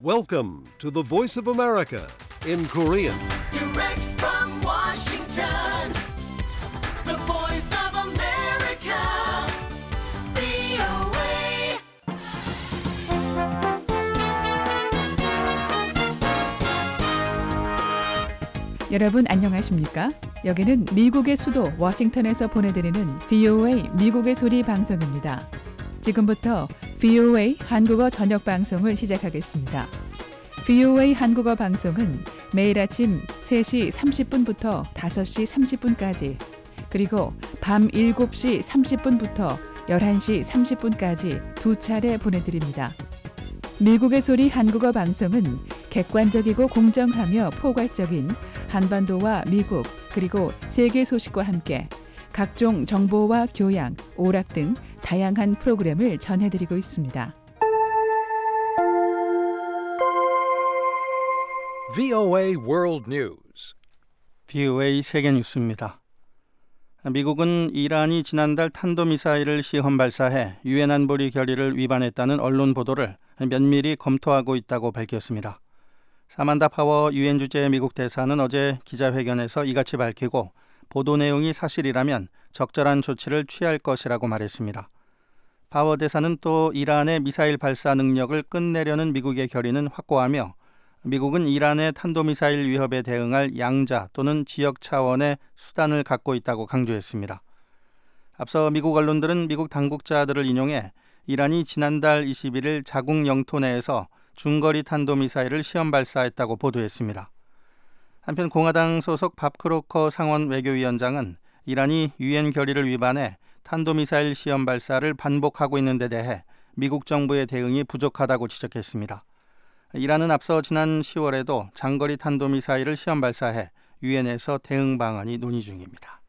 Welcome to the Voice of America in Korean. Direct from Washington, the voice of America, VOA. 여러분 안녕하십니까? 여기는 미국의 수도 워싱턴에서 보내드리는 VOA 미국의 소리 방송입니다. 지금부터 VOA 한국어 저녁 방송을 시작하겠습니다. VOA 한국어 방송은 매일 아침 3시 30분부터 5시 30분까지 그리고 밤 7시 30분부터 11시 30분까지 두 차례 보내드립니다. 미국의 소리 한국어 방송은 객관적이고 공정하며 포괄적인 한반도와 미국 그리고 세계 소식과 함께 각종 정보와 교양, 오락 등 다양한 프로그램을 전해드리고 있습니다. VOA World News. VOA 세계 뉴스입니다. 미국은 이란이 지난달 탄도미사일을 시험 발사해 유엔 안보리 결의를 위반했다는 언론 보도를 면밀히 검토하고 있다고 밝혔습니다. 사만다 파워 유엔 주재 미국 대사는 어제 기자회견에서 이같이 밝히고 보도 내용이 사실이라면 적절한 조치를 취할 것이라고 말했습니다. 파워 대사는 또 이란의 미사일 발사 능력을 끝내려는 미국의 결의는 확고하며 미국은 이란의 탄도미사일 위협에 대응할 양자 또는 지역 차원의 수단을 갖고 있다고 강조했습니다. 앞서 미국 언론들은 미국 당국자들을 인용해 이란이 지난달 21일 자국 영토 내에서 중거리 탄도미사일을 시험 발사했다고 보도했습니다. 한편 공화당 소속 밥 크로커 상원 외교위원장은 이란이 유엔 결의를 위반해 탄도미사일 시험 발사를 반복하고 있는 데 대해 미국 정부의 대응이 부족하다고 지적했습니다. 이란은 앞서 지난 10월에도 장거리 탄도미사일을 시험 발사해 유엔에서 대응 방안이 논의 중입니다.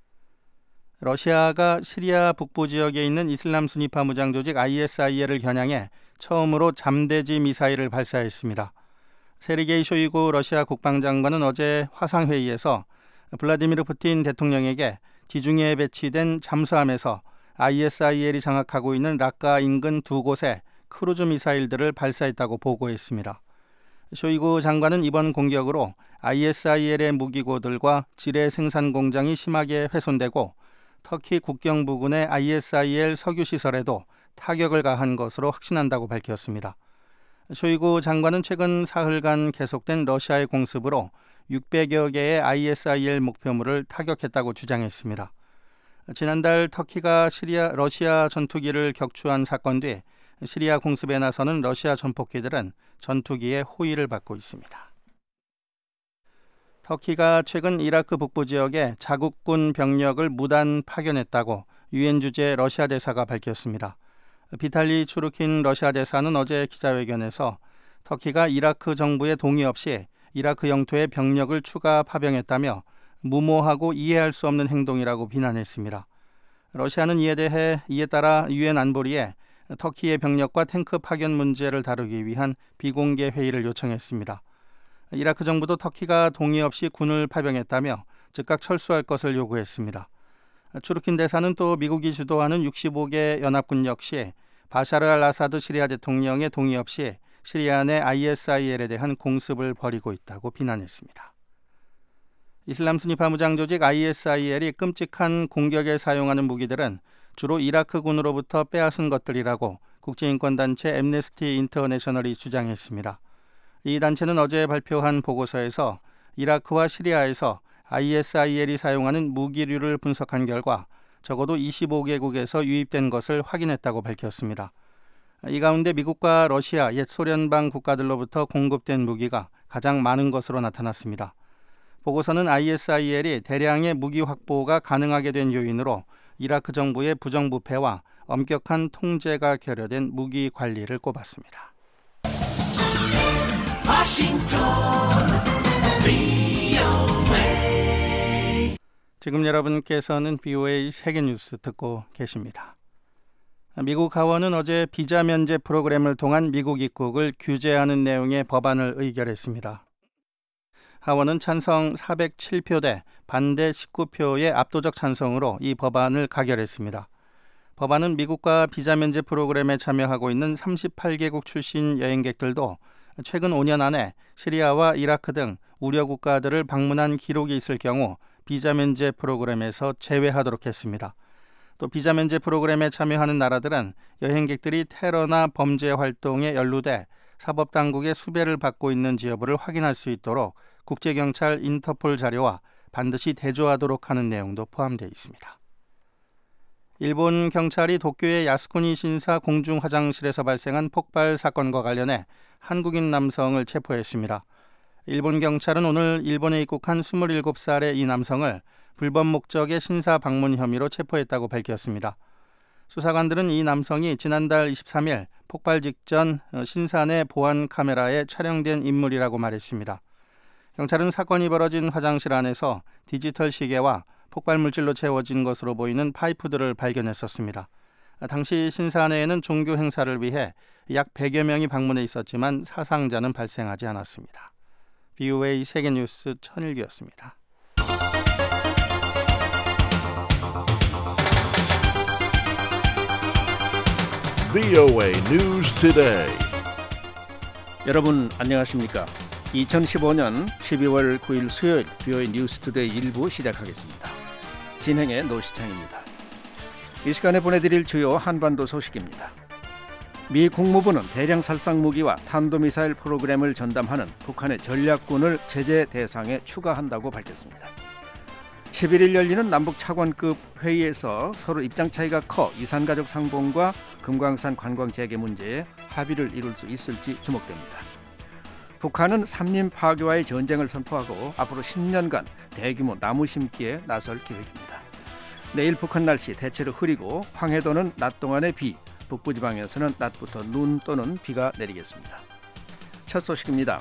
러시아가 시리아 북부 지역에 있는 이슬람 순위파 무장 조직 ISIL을 겨냥해 처음으로 잠대지 미사일을 발사했습니다. 세르게이 쇼이구 러시아 국방장관은 어제 화상회의에서 블라디미르 푸틴 대통령에게 지중해에 배치된 잠수함에서 ISIL이 장악하고 있는 락카 인근 두 곳에 크루즈 미사일들을 발사했다고 보고했습니다. 쇼이구 장관은 이번 공격으로 ISIL의 무기고들과 지뢰 생산 공장이 심하게 훼손되고 터키 국경 부근의 ISIL 석유시설에도 타격을 가한 것으로 확신한다고 밝혔습니다. 쇼이구 장관은 최근 사흘간 계속된 러시아의 공습으로 600여 개의 ISIL 목표물을 타격했다고 주장했습니다. 지난달 터키가 러시아 전투기를 격추한 사건 뒤 시리아 공습에 나서는 러시아 전폭기들은 전투기의 호위를 받고 있습니다. 터키가 최근 이라크 북부 지역에 자국군 병력을 무단 파견했다고 유엔 주재 러시아 대사가 밝혔습니다. 비탈리 추르킨 러시아 대사는 어제 기자회견에서 터키가 이라크 정부의 동의 없이 이라크 영토에 병력을 추가 파병했다며 무모하고 이해할 수 없는 행동이라고 비난했습니다. 러시아는 이에 따라 유엔 안보리에 터키의 병력과 탱크 파견 문제를 다루기 위한 비공개 회의를 요청했습니다. 이라크 정부도 터키가 동의 없이 군을 파병했다며 즉각 철수할 것을 요구했습니다. 추르킨 대사는 또 미국이 주도하는 65개 연합군 역시 바샤르 알 아사드 시리아 대통령의 동의 없이 시리아 내 ISIL에 대한 공습을 벌이고 있다고 비난했습니다. 이슬람 순위파 무장 조직 ISIL이 끔찍한 공격에 사용하는 무기들은 주로 이라크군으로부터 빼앗은 것들이라고 국제인권단체 앰네스티 인터내셔널이 주장했습니다. 이 단체는 어제 발표한 보고서에서 이라크와 시리아에서 ISIL이 사용하는 무기류를 분석한 결과 적어도 25개국에서 유입된 것을 확인했다고 밝혔습니다. 이 가운데 미국과 러시아, 옛 소련방 국가들로부터 공급된 무기가 가장 많은 것으로 나타났습니다. 보고서는 ISIL이 대량의 무기 확보가 가능하게 된 요인으로 이라크 정부의 부정부패와 엄격한 통제가 결여된 무기 관리를 꼽았습니다. 지금 여러분께서는 VOA 세계뉴스 듣고 계십니다. 미국 하원은 어제 비자 면제 프로그램을 통한 미국 입국을 규제하는 내용의 법안을 의결했습니다. 하원은 찬성 407표 대 반대 19표의 압도적 찬성으로 이 법안을 가결했습니다. 법안은 미국과 비자 면제 프로그램에 참여하고 있는 38개국 출신 여행객들도 최근 5년 안에 시리아와 이라크 등 우려 국가들을 방문한 기록이 있을 경우 비자 면제 프로그램에서 제외하도록 했습니다. 또 비자 면제 프로그램에 참여하는 나라들은 여행객들이 테러나 범죄 활동에 연루돼 사법당국의 수배를 받고 있는지 여부를 확인할 수 있도록 국제경찰 인터폴 자료와 반드시 대조하도록 하는 내용도 포함되어 있습니다. 일본 경찰이 도쿄의 야스쿠니 신사 공중 화장실에서 발생한 폭발 사건과 관련해 한국인 남성을 체포했습니다. 일본 경찰은 오늘 일본에 입국한 27살의 이 남성을 불법 목적의 신사 방문 혐의로 체포했다고 밝혔습니다. 수사관들은 이 남성이 지난달 23일 폭발 직전 신사 내 보안 카메라에 촬영된 인물이라고 말했습니다. 경찰은 사건이 벌어진 화장실 안에서 디지털 시계와 폭발 물질로 채워진 것으로 보이는 파이프들을 발견했었습니다. 당시 신사 내에는 종교 행사를 위해 약 100여 명이 방문해 있었지만 사상자는 발생하지 않았습니다. VOA 세계뉴스 천일규였습니다. VOA News Today. 여러분 안녕하십니까? 2015년 12월 9일 수요일 VOA 뉴스 투데이 1부 시작하겠습니다. 진행의 노시창입니다. 이 시간에 보내드릴 주요 한반도 소식입니다. 미 국무부는 대량 살상 무기와 탄도미사일 프로그램을 전담하는 북한의 전략군을 제재 대상에 추가한다고 밝혔습니다. 11일 열리는 남북 차관급 회의에서 서로 입장 차이가 커 이산가족 상봉과 금강산 관광 재개 문제에 합의를 이룰 수 있을지 주목됩니다. 북한은 삼림 파괴와의 전쟁을 선포하고 앞으로 10년간 대규모 나무 심기에 나설 계획입니다. 내일 북한 날씨 대체로 흐리고 황해도는 낮 동안에 비, 북부지방에서는 낮부터 눈 또는 비가 내리겠습니다. 첫 소식입니다.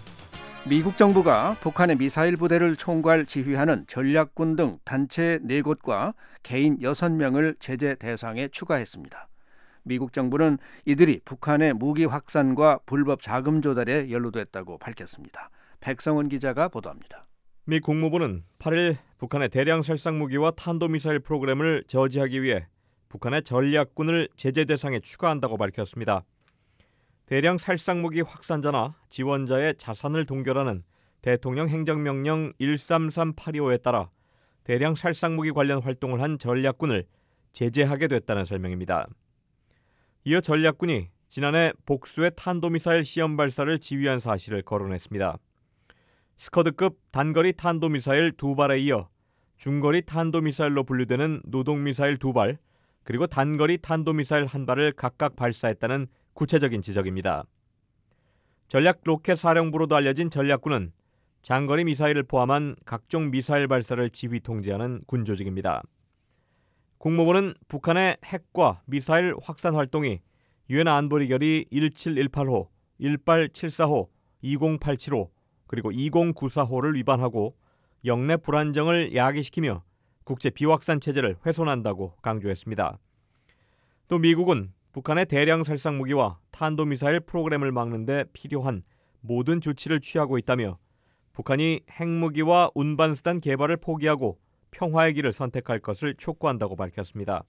미국 정부가 북한의 미사일 부대를 총괄 지휘하는 전략군 등 단체 4곳과 개인 6명을 제재 대상에 추가했습니다. 미국 정부는 이들이 북한의 무기 확산과 불법 자금 조달에 연루됐다고 밝혔습니다. 백성원 기자가 보도합니다. 미 국무부는 8일 북한의 대량 살상 무기와 탄도미사일 프로그램을 저지하기 위해 북한의 전략군을 제재 대상에 추가한다고 밝혔습니다. 대량 살상 무기 확산자나 지원자의 자산을 동결하는 대통령 행정명령 133825에 따라 대량 살상 무기 관련 활동을 한 전략군을 제재하게 됐다는 설명입니다. 이어 전략군이 지난해 복수의 탄도미사일 시험 발사를 지휘한 사실을 거론했습니다. 스커드급 단거리 탄도미사일 2발에 이어 중거리 탄도미사일로 분류되는 노동미사일 2발, 그리고 단거리 탄도미사일 1발을 각각 발사했다는 구체적인 지적입니다. 전략 로켓 사령부로도 알려진 전략군은 장거리 미사일을 포함한 각종 미사일 발사를 지휘 통제하는 군조직입니다. 국무부는 북한의 핵과 미사일 확산 활동이 유엔 안보리 결의 17185, 18745, 2087호, 그리고 2094호를 위반하고 영내 불안정을 야기시키며 국제 비확산 체제를 훼손한다고 강조했습니다. 또 미국은 북한의 대량 살상 무기와 탄도미사일 프로그램을 막는 데 필요한 모든 조치를 취하고 있다며 북한이 핵무기와 운반수단 개발을 포기하고 평화의 길을 선택할 것을 촉구한다고 밝혔습니다.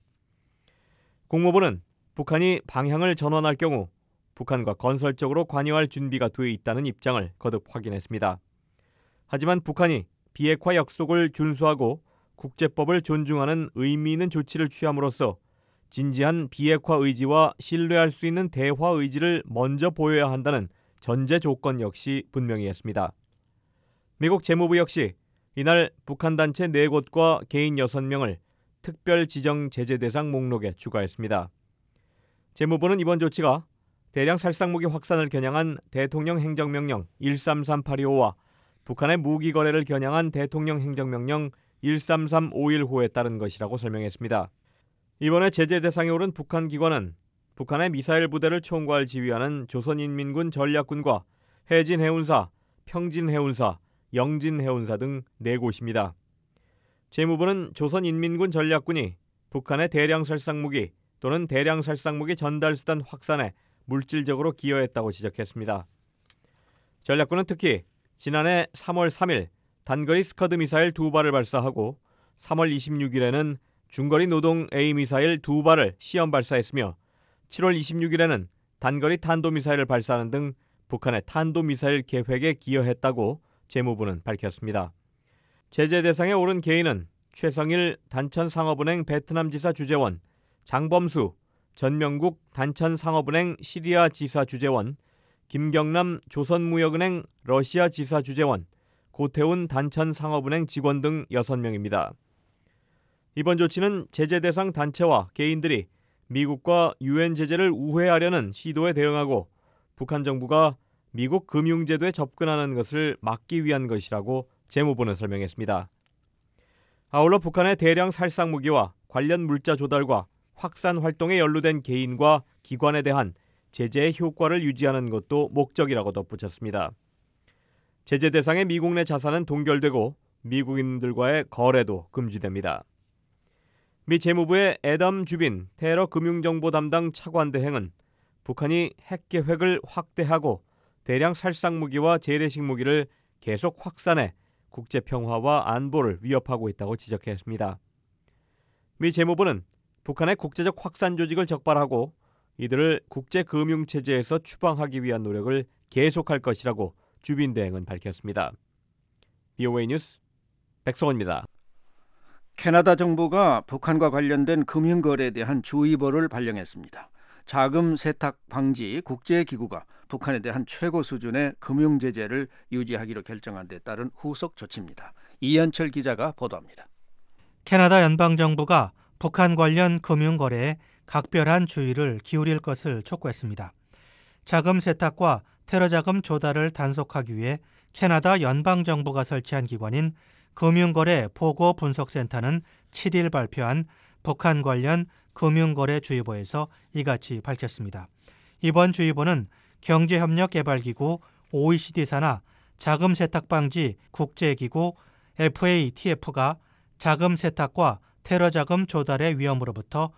국무부는 북한이 방향을 전환할 경우 북한과 건설적으로 관여할 준비가 돼 있다는 입장을 거듭 확인했습니다. 하지만 북한이 비핵화 약속을 준수하고 국제법을 존중하는 의미 있는 조치를 취함으로써 진지한 비핵화 의지와 신뢰할 수 있는 대화 의지를 먼저 보여야 한다는 전제 조건 역시 분명히 했습니다. 미국 재무부 역시 이날 북한 단체 4곳과 개인 6명을 특별 지정 제재 대상 목록에 추가했습니다. 재무부는 이번 조치가 대량 살상무기 확산을 겨냥한 대통령 행정명령 133825와 북한의 무기 거래를 겨냥한 대통령 행정명령 133515에 따른 것이라고 설명했습니다. 이번에 제재 대상에 오른 북한 기관은 북한의 미사일 부대를 총괄 지휘하는 조선인민군 전략군과 해진해운사, 평진해운사, 영진해운사 등 4곳입니다. 재무부는 조선인민군 전략군이 북한의 대량 살상무기 또는 대량 살상무기 전달수단 확산에 물질적으로 기여했다고 지적했습니다. 전략군은 특히 지난해 3월 3일 단거리 스커드 미사일 2발을 발사하고 3월 26일에는 중거리 노동 A-미사일 2발을 시험 발사했으며 7월 26일에는 단거리 탄도미사일을 발사하는 등 북한의 탄도미사일 계획에 기여했다고 재무부는 밝혔습니다. 제재 대상에 오른 개인은 최성일 단천상업은행 베트남 지사 주재원, 장범수 전명국 단천상업은행 시리아 지사 주재원, 김경남 조선무역은행 러시아 지사 주재원, 고태훈 단천상업은행 직원 등 6명입니다. 이번 조치는 제재 대상 단체와 개인들이 미국과 유엔 제재를 우회하려는 시도에 대응하고 북한 정부가 미국 금융제도에 접근하는 것을 막기 위한 것이라고 재무부는 설명했습니다. 아울러 북한의 대량 살상 무기와 관련 물자 조달과 확산 활동에 연루된 개인과 기관에 대한 제재의 효과를 유지하는 것도 목적이라고 덧붙였습니다. 제재 대상의 미국 내 자산은 동결되고 미국인들과의 거래도 금지됩니다. 미 재무부의 애덤 주빈 테러 금융정보 담당 차관 대행은 북한이 핵 계획을 확대하고 대량 살상 무기와 재래식 무기를 계속 확산해 국제 평화와 안보를 위협하고 있다고 지적했습니다. 미 재무부는 북한의 국제적 확산 조직을 적발하고 이들을 국제 금융 체제에서 추방하기 위한 노력을 계속할 것이라고 주빈 대행은 밝혔습니다. VOA 뉴스 백성원입니다. 캐나다 정부가 북한과 관련된 금융거래에 대한 주의보를 발령했습니다. 자금 세탁 방지 국제기구가 북한에 대한 최고 수준의 금융 제재를 유지하기로 결정한 데 따른 후속 조치입니다. 이현철 기자가 보도합니다. 캐나다 연방정부가 북한 관련 금융거래에 각별한 주의를 기울일 것을 촉구했습니다. 자금 세탁과 테러자금 조달을 단속하기 위해 캐나다 연방정부가 설치한 기관인 금융거래 보고분석센터는 7일 발표한 북한 관련 금융거래 주의보에서 이같이 밝혔습니다. 이번 주의보는 경제협력개발기구 OECD사나 자금세탁방지 국제기구 FATF가 자금세탁과 테러자금 조달의 위험으로부터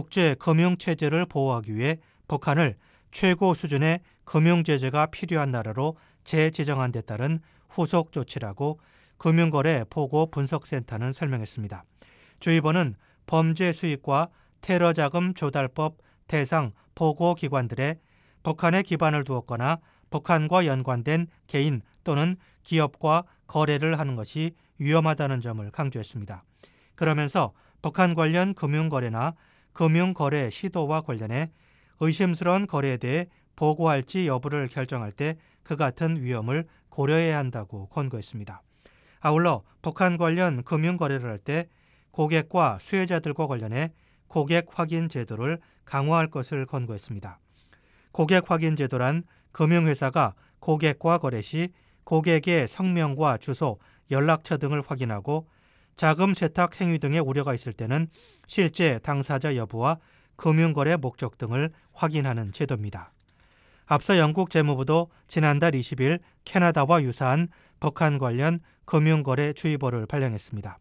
국제금융체제를 보호하기 위해 북한을 최고 수준의 금융제재가 필요한 나라로 재지정한 데 따른 후속 조치라고 금융거래 보고분석센터는 설명했습니다. 주의보는 범죄 수익과 테러자금 조달법 대상 보고기관들의 북한에 기반을 두었거나 북한과 연관된 개인 또는 기업과 거래를 하는 것이 위험하다는 점을 강조했습니다. 그러면서 북한 관련 금융거래나 금융거래 시도와 관련해 의심스러운 거래에 대해 보고할지 여부를 결정할 때 그 같은 위험을 고려해야 한다고 권고했습니다. 아울러 북한 관련 금융거래를 할 때 고객과 수혜자들과 관련해 고객 확인 제도를 강화할 것을 권고했습니다. 고객 확인 제도란 금융회사가 고객과 거래 시 고객의 성명과 주소, 연락처 등을 확인하고 자금 세탁 행위 등의 우려가 있을 때는 실제 당사자 여부와 금융거래 목적 등을 확인하는 제도입니다. 앞서 영국 재무부도 지난달 20일 캐나다와 유사한 북한 관련 금융거래 주의보를 발령했습니다.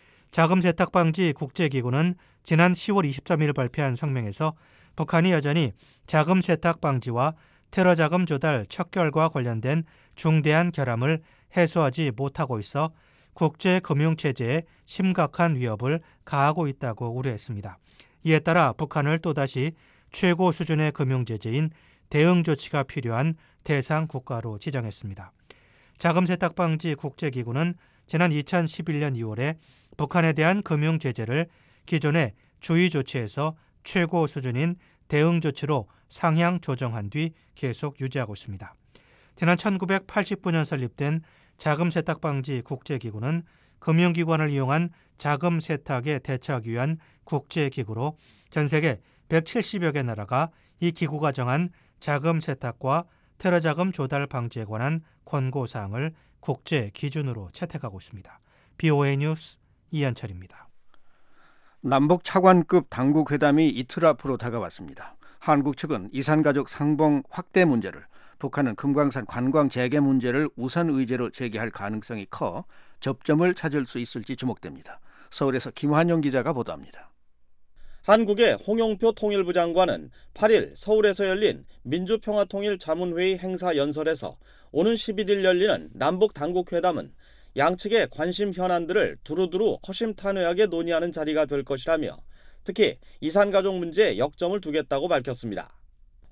자금세탁방지 국제기구는 지난 10월 23일 발표한 성명에서 북한이 여전히 자금세탁 방지와 테러자금 조달 척결과 관련된 중대한 결함을 해소하지 못하고 있어 국제금융체제에 심각한 위협을 가하고 있다고 우려했습니다. 이에 따라 북한을 또다시 최고 수준의 금융제재인 대응조치가 필요한 대상 국가로 지정했습니다. 자금세탁방지 국제기구는 지난 2011년 2월에 북한에 대한 금융제재를 기존의 주의조치에서 최고 수준인 대응조치로 상향 조정한 뒤 계속 유지하고 있습니다. 지난 1989년 설립된 자금세탁방지 국제기구는 금융기관을 이용한 자금 세탁에 대처하기 위한 국제기구로 전 세계 170여 개 나라가 이 기구가 정한 자금 세탁과 테러자금 조달 방지에 관한 권고사항을 국제 기준으로 채택하고 있습니다. BOA 뉴스 이현철입니다. 남북 차관급 당국회담이 이틀 앞으로 다가왔습니다. 한국 측은 이산가족 상봉 확대 문제를, 북한은 금강산 관광 재개 문제를 우선 의제로 제기할 가능성이 커 접점을 찾을 수 있을지 주목됩니다. 서울에서 김환영 기자가 보도합니다. 한국의 홍영표 통일부 장관은 8일 서울에서 열린 민주평화통일자문회의 행사 연설에서 오는 11일 열리는 남북 당국회담은 양측의 관심 현안들을 두루두루 허심탄회하게 논의하는 자리가 될 것이라며 특히 이산가족 문제에 역점을 두겠다고 밝혔습니다.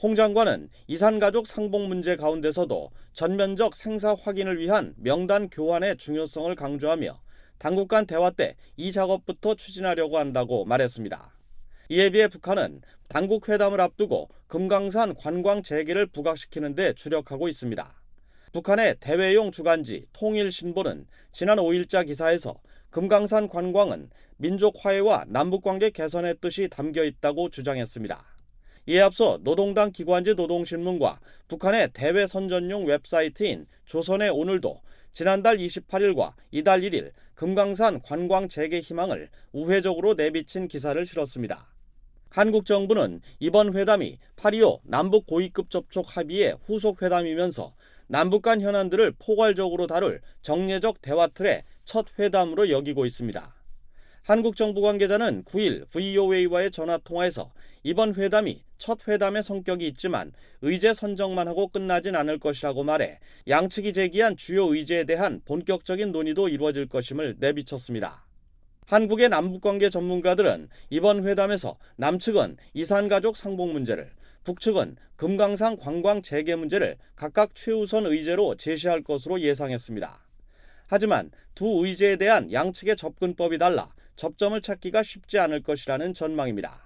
홍 장관은 이산가족 상봉 문제 가운데서도 전면적 생사 확인을 위한 명단 교환의 중요성을 강조하며 당국 간 대화 때 이 작업부터 추진하려고 한다고 말했습니다. 이에 비해 북한은 당국 회담을 앞두고 금강산 관광 재개를 부각시키는 데 주력하고 있습니다. 북한의 대외용 주간지 통일신보는 지난 5일자 기사에서 금강산 관광은 민족 화해와 남북관계 개선의 뜻이 담겨 있다고 주장했습니다. 이에 앞서 노동당 기관지 노동신문과 북한의 대외 선전용 웹사이트인 조선의 오늘도 지난달 28일과 이달 1일 금강산 관광 재개 희망을 우회적으로 내비친 기사를 실었습니다. 한국 정부는 이번 회담이 8.25 남북 고위급 접촉 합의의 후속 회담이면서 남북 간 현안들을 포괄적으로 다룰 정례적 대화 틀의 첫 회담으로 여기고 있습니다. 한국 정부 관계자는 9일 VOA와의 전화통화에서 이번 회담이 첫 회담의 성격이 있지만 의제 선정만 하고 끝나진 않을 것이라고 말해 양측이 제기한 주요 의제에 대한 본격적인 논의도 이루어질 것임을 내비쳤습니다. 한국의 남북관계 전문가들은 이번 회담에서 남측은 이산가족 상봉 문제를, 북측은 금강산 관광 재개 문제를 각각 최우선 의제로 제시할 것으로 예상했습니다. 하지만 두 의제에 대한 양측의 접근법이 달라 접점을 찾기가 쉽지 않을 것이라는 전망입니다.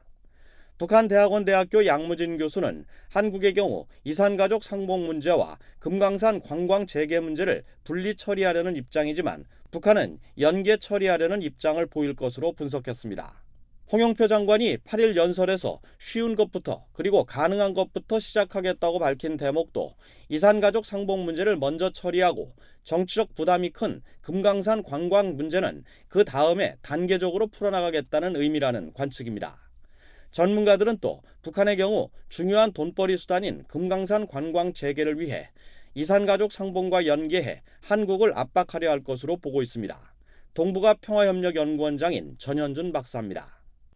북한대학원대학교 양무진 교수는 한국의 경우 이산가족 상봉 문제와 금강산 관광 재개 문제를 분리 처리하려는 입장이지만 북한은 연계 처리하려는 입장을 보일 것으로 분석했습니다. 홍영표 장관이 8일 연설에서 쉬운 것부터 그리고 가능한 것부터 시작하겠다고 밝힌 대목도 이산가족 상봉 문제를 먼저 처리하고 정치적 부담이 큰 금강산 관광 문제는 그 다음에 단계적으로 풀어나가겠다는 의미라는 관측입니다. 전문가들은 또 북한의 경우 중요한 돈벌이 수단인 금강산 관광 재개를 위해 이산가족 상봉과 연계해 한국을 압박하려 할 것으로 보고 있습니다. 동북아 평화협력연구원장인 전현준 박사입니다.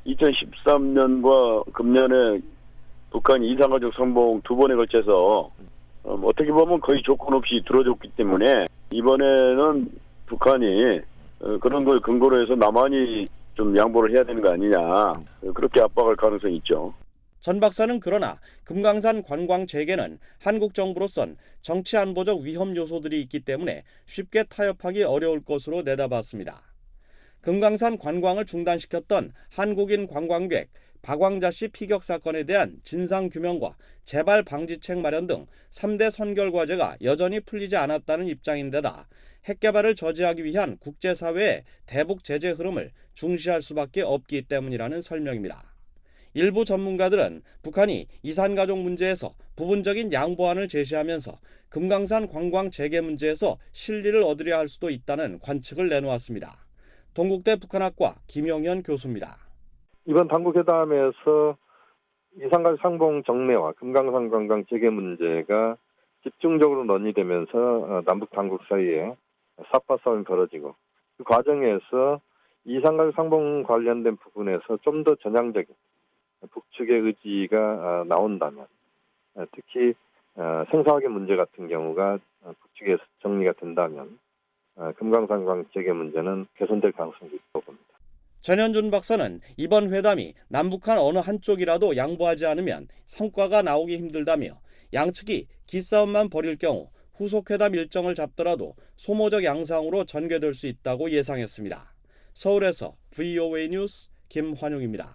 2013년과 금년에 북한이 이산가족 상봉 두 번에 걸쳐서 어떻게 보면 거의 조건 없이 들어줬기 때문에 이번에는 북한이 그런 걸 근거로 해서 남한이 좀 양보를 해야 되는 거 아니냐, 그렇게 압박할 가능성이 있죠. 전 박사는 그러나 금강산 관광 재개는 한국 정부로선 정치 안보적 위험 요소들이 있기 때문에 쉽게 타협하기 어려울 것으로 내다봤습니다. 금강산 관광을 중단시켰던 한국인 관광객 박광자 씨 피격 사건에 대한 진상규명과 재발 방지책 마련 등 3대 선결 과제가 여전히 풀리지 않았다는 입장인데다 핵개발을 저지하기 위한 국제사회의 대북 제재 흐름을 중시할 수밖에 없기 때문이라는 설명입니다. 일부 전문가들은 북한이 이산가족 문제에서 부분적인 양보안을 제시하면서 금강산 관광 재개 문제에서 실리를 얻으려 할 수도 있다는 관측을 내놓았습니다. 동국대 북한학과 김영현 교수입니다. 이번 당국회담에서 이산가족 상봉 정례와 금강산 관광 재개 문제가 집중적으로 논의되면서 남북 당국 사이에 삿바 싸움이 벌어지고 그 과정에서 이산가족 상봉 관련된 부분에서 좀 더 전향적인 북측의 의지가 나온다면, 특히 생사확인 문제 같은 경우가 북측에서 정리가 된다면 금강산 관광 재개 문제는 개선될 가능성이 있다고 봅니다. 전현준 박사는 이번 회담이 남북한 어느 한쪽이라도 양보하지 않으면 성과가 나오기 힘들다며 양측이 기싸움만 벌일 경우 후속 회담 일정을 잡더라도 소모적 양상으로 전개될 수 있다고 예상했습니다. 서울에서 VOA 뉴스 김환용입니다.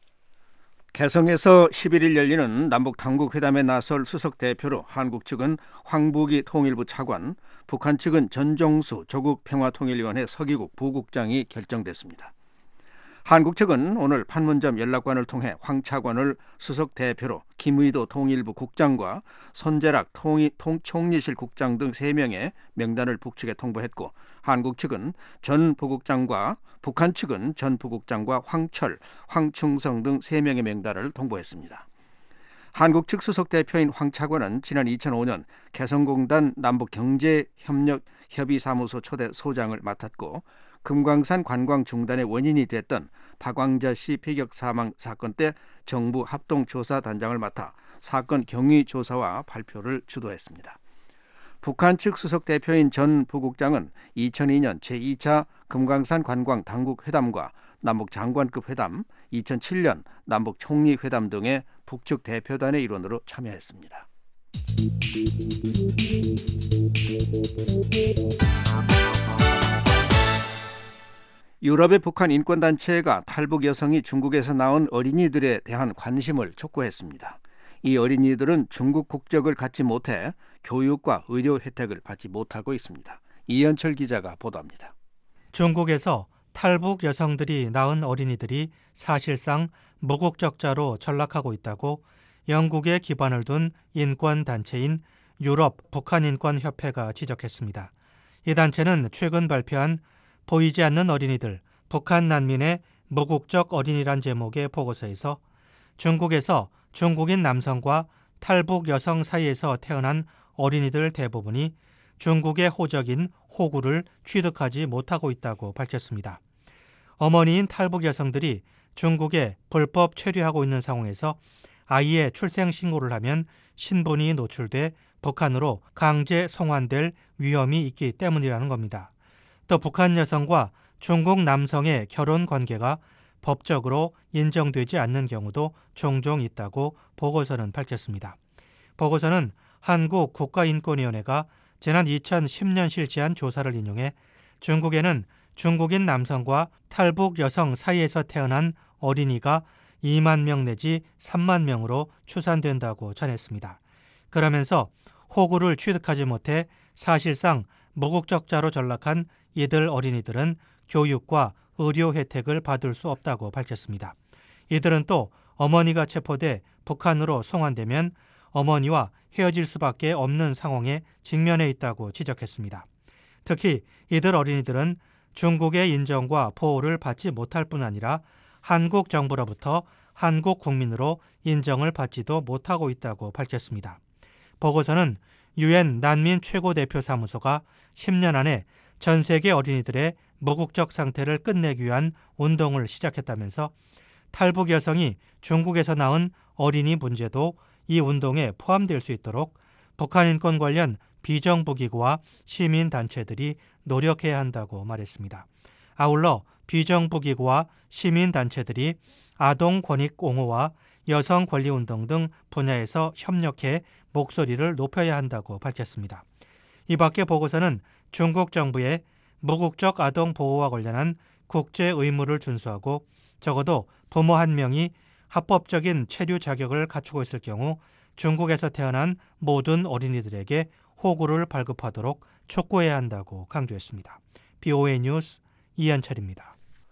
개성에서 11일 열리는 남북 당국 회담에 나설 수석 대표로 한국 측은 황부기 통일부 차관, 북한 측은 전정수 조국 평화통일위원회 서기국 부국장이 결정됐습니다. 한국 측은 오늘 판문점 연락관을 통해 황 차관을 수석 대표로 김의도 통일부 국장과 손재락 총리실 국장 등 3명의 명단을 북측에 통보했고, 한국 측은 전 부국장과 북한 측은 전 부국장과 황철, 황충성 등 3명의 명단을 통보했습니다. 한국 측 수석 대표인 황 차관은 지난 2005년 개성공단 남북경제협력협의사무소 초대 소장을 맡았고, 금강산 관광 중단의 원인이 됐던 박광자 씨 피격 사망 사건 때 정부 합동조사단장을 맡아 사건 경위 조사와 발표를 주도했습니다. 북한 측 수석 대표인 전 부국장은 2002년 제2차 금강산 관광 당국 회담과 남북 장관급 회담, 2007년 남북 총리 회담 등의 북측 대표단의 일원으로 참여했습니다. 유럽의 북한 인권단체가 탈북 여성이 중국에서 낳은 어린이들에 대한 관심을 촉구했습니다. 이 어린이들은 중국 국적을 갖지 못해 교육과 의료 혜택을 받지 못하고 있습니다. 이현철 기자가 보도합니다. 중국에서 탈북 여성들이 낳은 어린이들이 사실상 무국적자로 전락하고 있다고 영국에 기반을 둔 인권단체인 유럽 북한인권협회가 지적했습니다. 이 단체는 최근 발표한 보이지 않는 어린이들, 북한 난민의 무국적 어린이란 제목의 보고서에서 중국에서 중국인 남성과 탈북 여성 사이에서 태어난 어린이들 대부분이 중국의 호적인 호구를 취득하지 못하고 있다고 밝혔습니다. 어머니인 탈북 여성들이 중국에 불법 체류하고 있는 상황에서 아이의 출생 신고를 하면 신분이 노출돼 북한으로 강제 송환될 위험이 있기 때문이라는 겁니다. 또 북한 여성과 중국 남성의 결혼 관계가 법적으로 인정되지 않는 경우도 종종 있다고 보고서는 밝혔습니다. 보고서는 한국 국가인권위원회가 지난 2010년 실시한 조사를 인용해 중국에는 중국인 남성과 탈북 여성 사이에서 태어난 어린이가 2만 명 내지 3만 명으로 추산된다고 전했습니다. 그러면서 호구를 취득하지 못해 사실상 무국적자로 전락한 이들 어린이들은 교육과 의료 혜택을 받을 수 없다고 밝혔습니다. 이들은 또 어머니가 체포돼 북한으로 송환되면 어머니와 헤어질 수밖에 없는 상황에 직면해 있다고 지적했습니다. 특히 이들 어린이들은 중국의 인정과 보호를 받지 못할 뿐 아니라 한국 정부로부터 한국 국민으로 인정을 받지도 못하고 있다고 밝혔습니다. 보고서는 유엔 난민 최고대표 사무소가 10년 안에 전 세계 어린이들의 무국적 상태를 끝내기 위한 운동을 시작했다면서 탈북 여성이 중국에서 낳은 어린이 문제도 이 운동에 포함될 수 있도록 북한 인권 관련 비정부기구와 시민단체들이 노력해야 한다고 말했습니다. 아울러 비정부기구와 시민단체들이 아동 권익 옹호와 여성 권리운동 등 분야에서 협력해 목소리를 높여야 한다고 밝혔습니다. 이 밖에 보고서는 중국 정부의 무국적 아동 보호와 관련한 국제 의무를 준수하고 적어도 부모 한 명이 합법적인 체류 자격을 갖추고 있을 경우 중국에서 태어난 모든 어린이들에게 호구를 발급하도록 촉구해야 한다고 강조했습니다. BOA 뉴스 이한철입니다.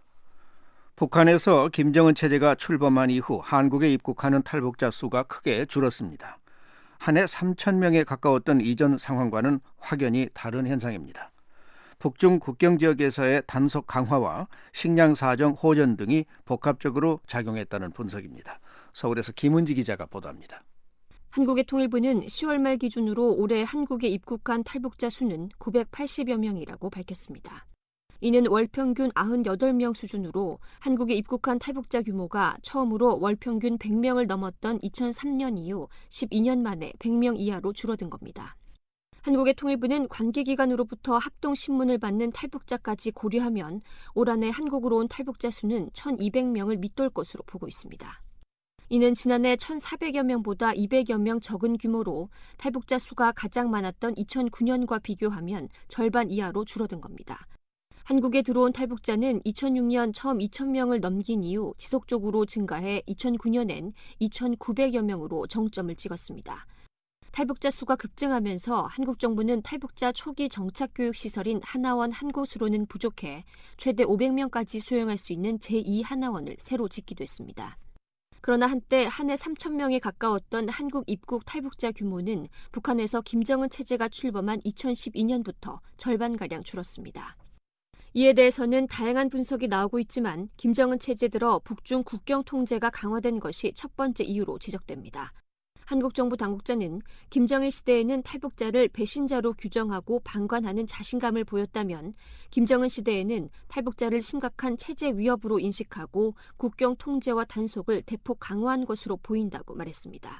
북한에서 김정은 체제가 출범한 이후 한국에 입국하는 탈북자 수가 크게 줄었습니다. 한 해 3,000명에 가까웠던 이전 상황과는 확연히 다른 현상입니다. 북중 국경 지역에서의 단속 강화와 식량 사정 호전 등이 복합적으로 작용했다는 분석입니다. 서울에서 김은지 기자가 보도합니다. 한국의 통일부는 10월 말 기준으로 올해 한국에 입국한 탈북자 수는 980여 명이라고 밝혔습니다. 이는 월 평균 98명 수준으로 한국에 입국한 탈북자 규모가 처음으로 월 평균 100명을 넘었던 2003년 이후 12년 만에 100명 이하로 줄어든 겁니다. 한국의 통일부는 관계기관으로부터 합동신문을 받는 탈북자까지 고려하면 올 한해 한국으로 온 탈북자 수는 1,200명을 밑돌 것으로 보고 있습니다. 이는 지난해 1,400여 명보다 200여 명 적은 규모로 탈북자 수가 가장 많았던 2009년과 비교하면 절반 이하로 줄어든 겁니다. 한국에 들어온 탈북자는 2006년 처음 2,000명을 넘긴 이후 지속적으로 증가해 2009년엔 2,900여 명으로 정점을 찍었습니다. 탈북자 수가 급증하면서 한국 정부는 탈북자 초기 정착교육시설인 하나원 한 곳으로는 부족해 최대 500명까지 수용할 수 있는 제2하나원을 새로 짓기도 했습니다. 그러나 한때 한 해 3,000명에 가까웠던 한국 입국 탈북자 규모는 북한에서 김정은 체제가 출범한 2012년부터 절반가량 줄었습니다. 이에 대해서는 다양한 분석이 나오고 있지만 김정은 체제 들어 북중 국경 통제가 강화된 것이 첫 번째 이유로 지적됩니다. 한국 정부 당국자는 김정일 시대에는 탈북자를 배신자로 규정하고 방관하는 자신감을 보였다면 김정은 시대에는 탈북자를 심각한 체제 위협으로 인식하고 국경 통제와 단속을 대폭 강화한 것으로 보인다고 말했습니다.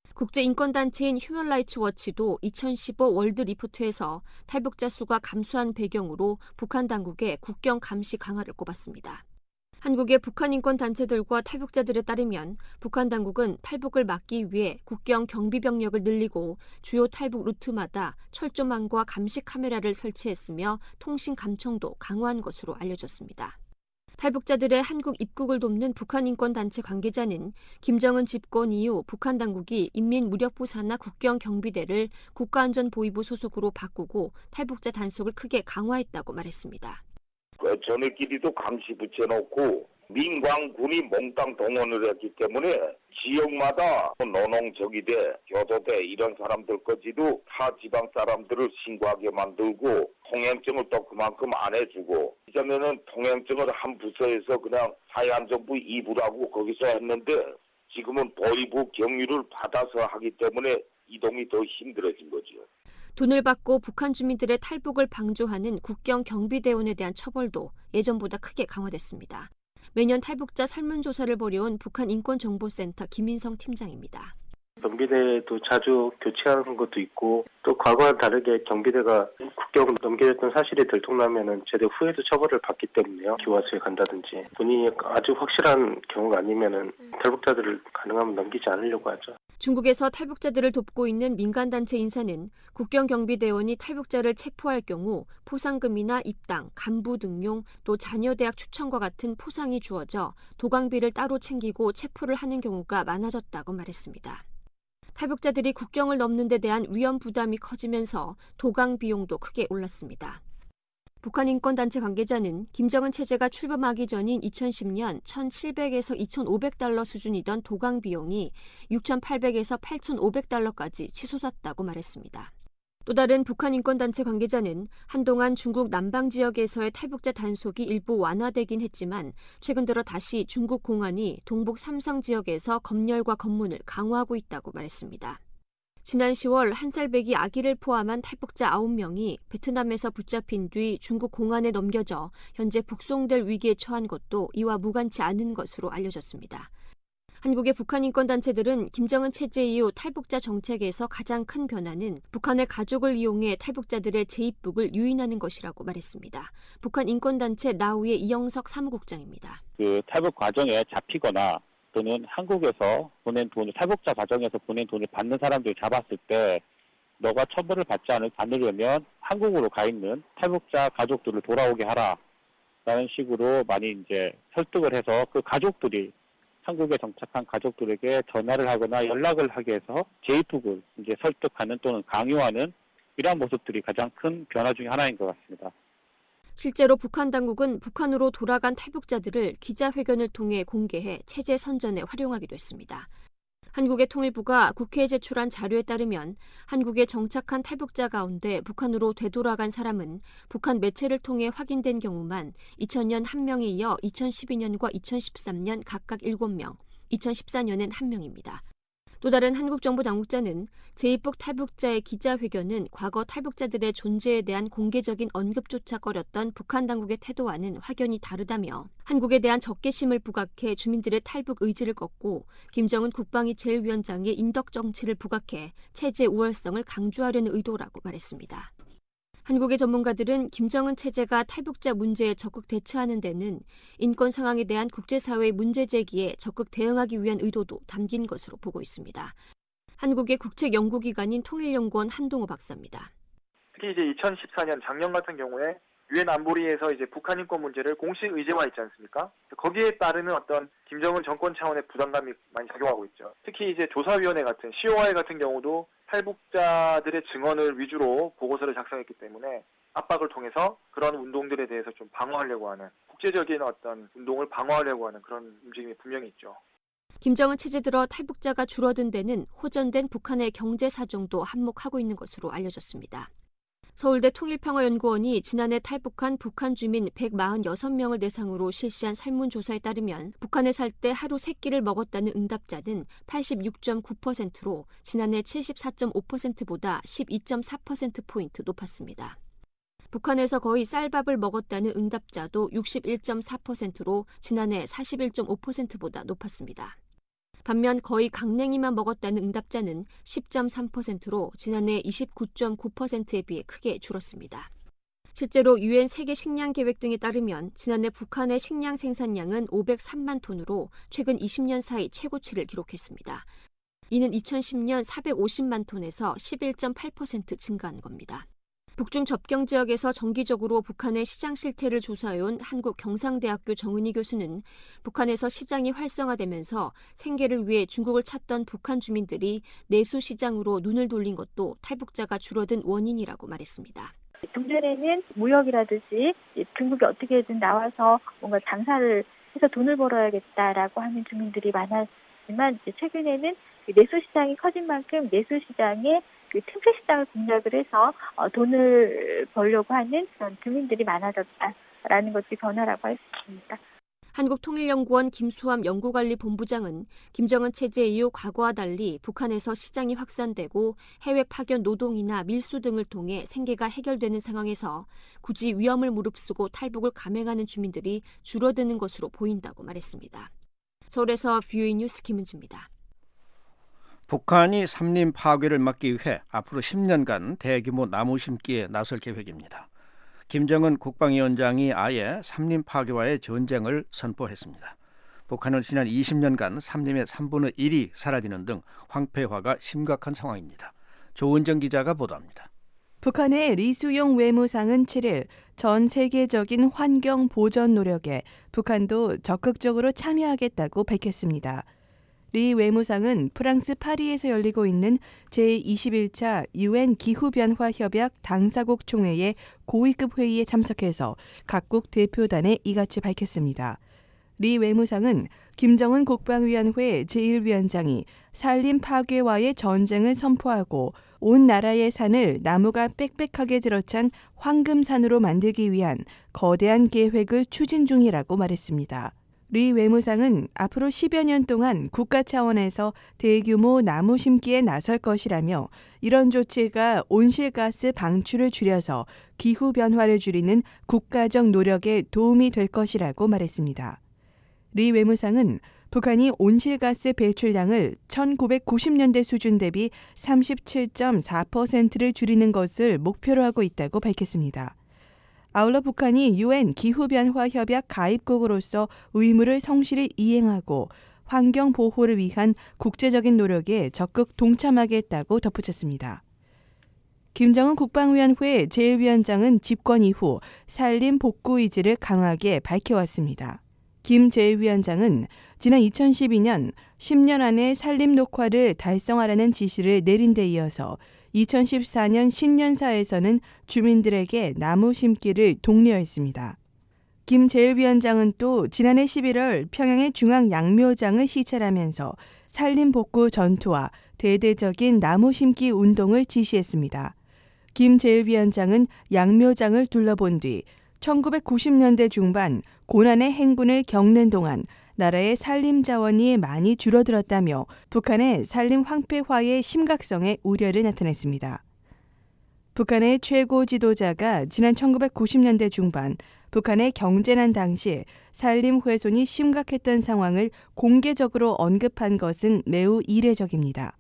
국제인권단체인 휴먼라이츠 워치도 2015 월드 리포트에서 탈북자 수가 감소한 배경으로 북한 당국의 국경 감시 강화를 꼽았습니다. 한국의 북한 인권 단체들과 탈북자들에 따르면 북한 당국은 탈북을 막기 위해 국경 경비 병력을 늘리고 주요 탈북 루트마다 철조망과 감시 카메라를 설치했으며 통신 감청도 강화한 것으로 알려졌습니다. 탈북자들의 한국 입국을 돕는 북한 인권 단체 관계자는 김정은 집권 이후 북한 당국이 인민무력부 산하 국경 경비대를 국가안전보위부 소속으로 바꾸고 탈북자 단속을 크게 강화했다고 말했습니다. 전에끼리도 감시 붙여놓고 민광군이 몽땅 동원을 했기 때문에 지역마다 노농적이대, 교도대 이런 사람들까지도 타 지방 사람들을 신고하게 만들고 통행증을 또 그만큼 안 해주고 이전에는 통행증을 한 부서에서 그냥 사회안전부 2부라고 거기서 했는데 지금은 보위부 경유를 받아서 하기 때문에 이동이 더 힘들어진 거죠. 돈을 받고 북한 주민들의 탈북을 방조하는 국경 경비대원에 대한 처벌도 예전보다 크게 강화됐습니다. 매년 탈북자 설문조사를 벌여온 북한 인권정보센터 김인성 팀장입니다. 경비대도 자주 교체하는 것도 있고 또 과거와 다르게 경비대가 국경을 넘겨줬던 사실이 들통나면은 제대 후에도 처벌을 받기 때문에요. 기와수에 간다든지 본인이 아주 확실한 경우가 아니면은 탈북자들을 가능하면 넘기지 않으려고 하죠. 중국에서 탈북자들을 돕고 있는 민간단체 인사는 국경경비대원이 탈북자를 체포할 경우 포상금이나 입당, 간부 등용, 또 자녀대학 추천과 같은 포상이 주어져 도강비를 따로 챙기고 체포를 하는 경우가 많아졌다고 말했습니다. 탈북자들이 국경을 넘는 데 대한 위험 부담이 커지면서 도강 비용도 크게 올랐습니다. 북한 인권단체 관계자는 김정은 체제가 출범하기 전인 2010년 1,700에서 2,500달러 수준이던 도강 비용이 6,800에서 8,500달러까지 치솟았다고 말했습니다. 또 다른 북한 인권단체 관계자는 한동안 중국 남방 지역에서의 탈북자 단속이 일부 완화되긴 했지만 최근 들어 다시 중국 공안이 동북 삼성 지역에서 검열과 검문을 강화하고 있다고 말했습니다. 지난 10월 1살배기 아기를 포함한 탈북자 9명이 베트남에서 붙잡힌 뒤 중국 공안에 넘겨져 현재 북송될 위기에 처한 것도 이와 무관치 않은 것으로 알려졌습니다. 한국의 북한 인권단체들은 김정은 체제 이후 탈북자 정책에서 가장 큰 변화는 북한의 가족을 이용해 탈북자들의 재입국을 유인하는 것이라고 말했습니다. 북한 인권단체 나우의 이영석 사무국장입니다. 탈북 과정에 잡히거나 또는 한국에서 보낸 돈을 탈북자 과정에서 보낸 돈을 받는 사람들을 잡았을 때 너가 처벌을 받지 않으려면 한국으로 가 있는 탈북자 가족들을 돌아오게 하라라는 식으로 많이 이제 설득을 해서 그 가족들이 한국에 정착한 가족들에게 전화를 하거나 연락을 하게 해서 재입국을 이제 설득하는 또는 강요하는 이러한 모습들이 가장 큰 변화 중에 하나인 것 같습니다. 실제로 북한 당국은 북한으로 돌아간 탈북자들을 기자회견을 통해 공개해 체제 선전에 활용하기도 했습니다. 한국의 통일부가 국회에 제출한 자료에 따르면 한국에 정착한 탈북자 가운데 북한으로 되돌아간 사람은 북한 매체를 통해 확인된 경우만 2000년 1명에 이어 2012년과 2013년 각각 7명, 2014년엔 1명입니다. 또 다른 한국 정부 당국자는 재입국 탈북자의 기자회견은 과거 탈북자들의 존재에 대한 공개적인 언급조차 꺼렸던 북한 당국의 태도와는 확연히 다르다며 한국에 대한 적개심을 부각해 주민들의 탈북 의지를 꺾고 김정은 국방위 제1위원장의 인덕 정치를 부각해 체제 우월성을 강조하려는 의도라고 말했습니다. 한국의 전문가들은 김정은 체제가 탈북자 문제에 적극 대처하는 데는 인권 상황에 대한 국제사회의 문제 제기에 적극 대응하기 위한 의도도 담긴 것으로 보고 있습니다. 한국의 국책연구기관인 통일연구원 한동호 박사입니다. 특히 이제 2014년 작년 같은 경우에 유엔 안보리에서 이제 북한 인권 문제를 공식 의제화했지 않습니까? 거기에 따르는 어떤 김정은 정권 차원의 부담감이 많이 작용하고 있죠. 특히 이제 조사위원회 같은 COI 같은 경우도 탈북자들의 증언을 위주로 보고서를 작성했기 때문에 압박을 통해서 그런 운동들에 대해서 좀 방어하려고 하는 국제적인 어떤 운동을 방어하려고 하는 그런 움직임이 분명히 있죠. 김정은 체제 들어 탈북자가 줄어든 데는 호전된 북한의 경제 사정도 한몫하고 있는 것으로 알려졌습니다. 서울대 통일평화연구원이 지난해 탈북한 북한 주민 146명을 대상으로 실시한 설문조사에 따르면 북한에 살 때 하루 3끼를 먹었다는 응답자는 86.9%로 지난해 74.5%보다 12.4%포인트 높았습니다. 북한에서 거의 쌀밥을 먹었다는 응답자도 61.4%로 지난해 41.5%보다 높았습니다. 반면 거의 강냉이만 먹었다는 응답자는 10.3%로 지난해 29.9%에 비해 크게 줄었습니다. 실제로 유엔 세계 식량 계획 등에 따르면 지난해 북한의 식량 생산량은 503만 톤으로 최근 20년 사이 최고치를 기록했습니다. 이는 2010년 450만 톤에서 11.8% 증가한 겁니다. 북중 접경 지역에서 정기적으로 북한의 시장 실태를 조사해온 한국경상대학교 정은희 교수는 북한에서 시장이 활성화되면서 생계를 위해 중국을 찾던 북한 주민들이 내수 시장으로 눈을 돌린 것도 탈북자가 줄어든 원인이라고 말했습니다. 동전에는 무역이라듯이 중국에 어떻게든 나와서 뭔가 장사를 해서 돈을 벌어야겠다라고 하는 주민들이 많았지만 최근에는 내수 시장이 커진 만큼 내수 시장에 틈새 시장을 공략을 해서 돈을 벌려고 하는 그런 주민들이 많아졌다라는 것이 변화라고 할 수 있습니다. 한국통일연구원 김수함 연구관리본부장은 김정은 체제 이후 과거와 달리 북한에서 시장이 확산되고 해외 파견 노동이나 밀수 등을 통해 생계가 해결되는 상황에서 굳이 위험을 무릅쓰고 탈북을 감행하는 주민들이 줄어드는 것으로 보인다고 말했습니다. 서울에서 VOA 뉴스 김은지입니다. 북한이 삼림 파괴를 막기 위해 앞으로 10년간 대규모 나무 심기에 나설 계획입니다. 김정은 국방위원장이 아예 삼림 파괴와의 전쟁을 선포했습니다. 북한은 지난 20년간 삼림의 3분의 1이 사라지는 등 황폐화가 심각한 상황입니다. 조은정 기자가 보도합니다. 북한의 리수용 외무상은 7일 전 세계적인 환경 보전 노력에 북한도 적극적으로 참여하겠다고 밝혔습니다. 리 외무상은 프랑스 파리에서 열리고 있는 제21차 유엔 기후변화 협약 당사국 총회의 고위급 회의에 참석해서 각국 대표단에 이같이 밝혔습니다. 리 외무상은 김정은 국방위원회 제1위원장이 산림 파괴와의 전쟁을 선포하고 온 나라의 산을 나무가 빽빽하게 들어찬 황금산으로 만들기 위한 거대한 계획을 추진 중이라고 말했습니다. 리 외무상은 앞으로 10여 년 동안 국가 차원에서 대규모 나무 심기에 나설 것이라며 이런 조치가 온실가스 방출을 줄여서 기후변화를 줄이는 국가적 노력에 도움이 될 것이라고 말했습니다. 리 외무상은 북한이 온실가스 배출량을 1990년대 수준 대비 37.4%를 줄이는 것을 목표로 하고 있다고 밝혔습니다. 아울러 북한이 유엔 기후변화 협약 가입국으로서 의무를 성실히 이행하고 환경 보호를 위한 국제적인 노력에 적극 동참하겠다고 덧붙였습니다. 김정은 국방위원회 제1위원장은 집권 이후 산림 복구 의지를 강하게 밝혀왔습니다. 김 제1위원장은 지난 2012년 10년 안에 산림 녹화를 달성하라는 지시를 내린 데 이어서 2014년 신년사에서는 주민들에게 나무 심기를 독려했습니다. 김 제1위원장은 또 지난해 11월 평양의 중앙 양묘장을 시찰하면서 산림 복구 전투와 대대적인 나무 심기 운동을 지시했습니다. 김 제1위원장은 양묘장을 둘러본 뒤 1990년대 중반 고난의 행군을 겪는 동안 나라의 산림 자원이 많이 줄어들었다며 북한의 산림 황폐화의 심각성에 우려를 나타냈습니다. 북한의 최고 지도자가 지난 1990년대 중반 북한의 경제난 당시 산림 훼손이 심각했던 상황을 공개적으로 언급한 것은 매우 이례적입니다.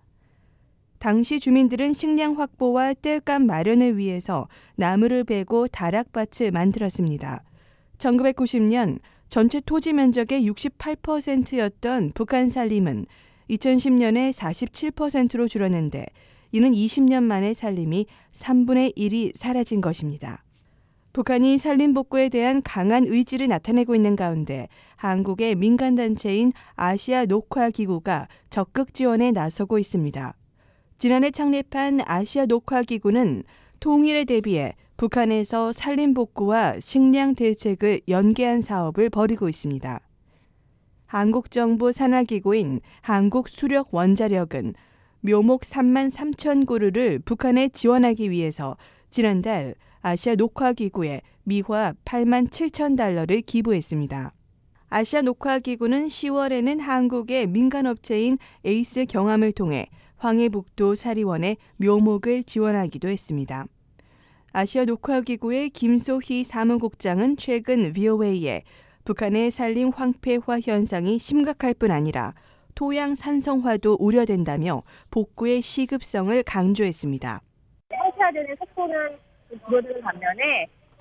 당시 주민들은 식량 확보와 땔감 마련을 위해서 나무를 베고 다락밭을 만들었습니다. 1990년 전체 토지 면적의 68%였던 북한 산림은 2010년에 47%로 줄었는데 이는 20년 만에 산림이 3분의 1이 사라진 것입니다. 북한이 산림 복구에 대한 강한 의지를 나타내고 있는 가운데 한국의 민간단체인 아시아 녹화기구가 적극 지원에 나서고 있습니다. 지난해 창립한 아시아 녹화기구는 통일에 대비해 북한에서 산림 복구와 식량 대책을 연계한 사업을 벌이고 있습니다. 한국정부 산하기구인 한국수력원자력은 묘목 3만 3천 그루를 북한에 지원하기 위해서 지난달 아시아 녹화기구에 미화 8만 7천 달러를 기부했습니다. 아시아 녹화기구는 10월에는 한국의 민간업체인 에이스 경암을 통해 황해북도 사리원에 묘목을 지원하기도 했습니다. 아시아 녹화기구의 김소희 사무국장은 최근 VOA에 북한의 산림 황폐화 현상이 심각할 뿐 아니라 토양 산성화도 우려된다며 복구의 시급성을 강조했습니다. 황폐화되는 속도는 줄어드는 반면에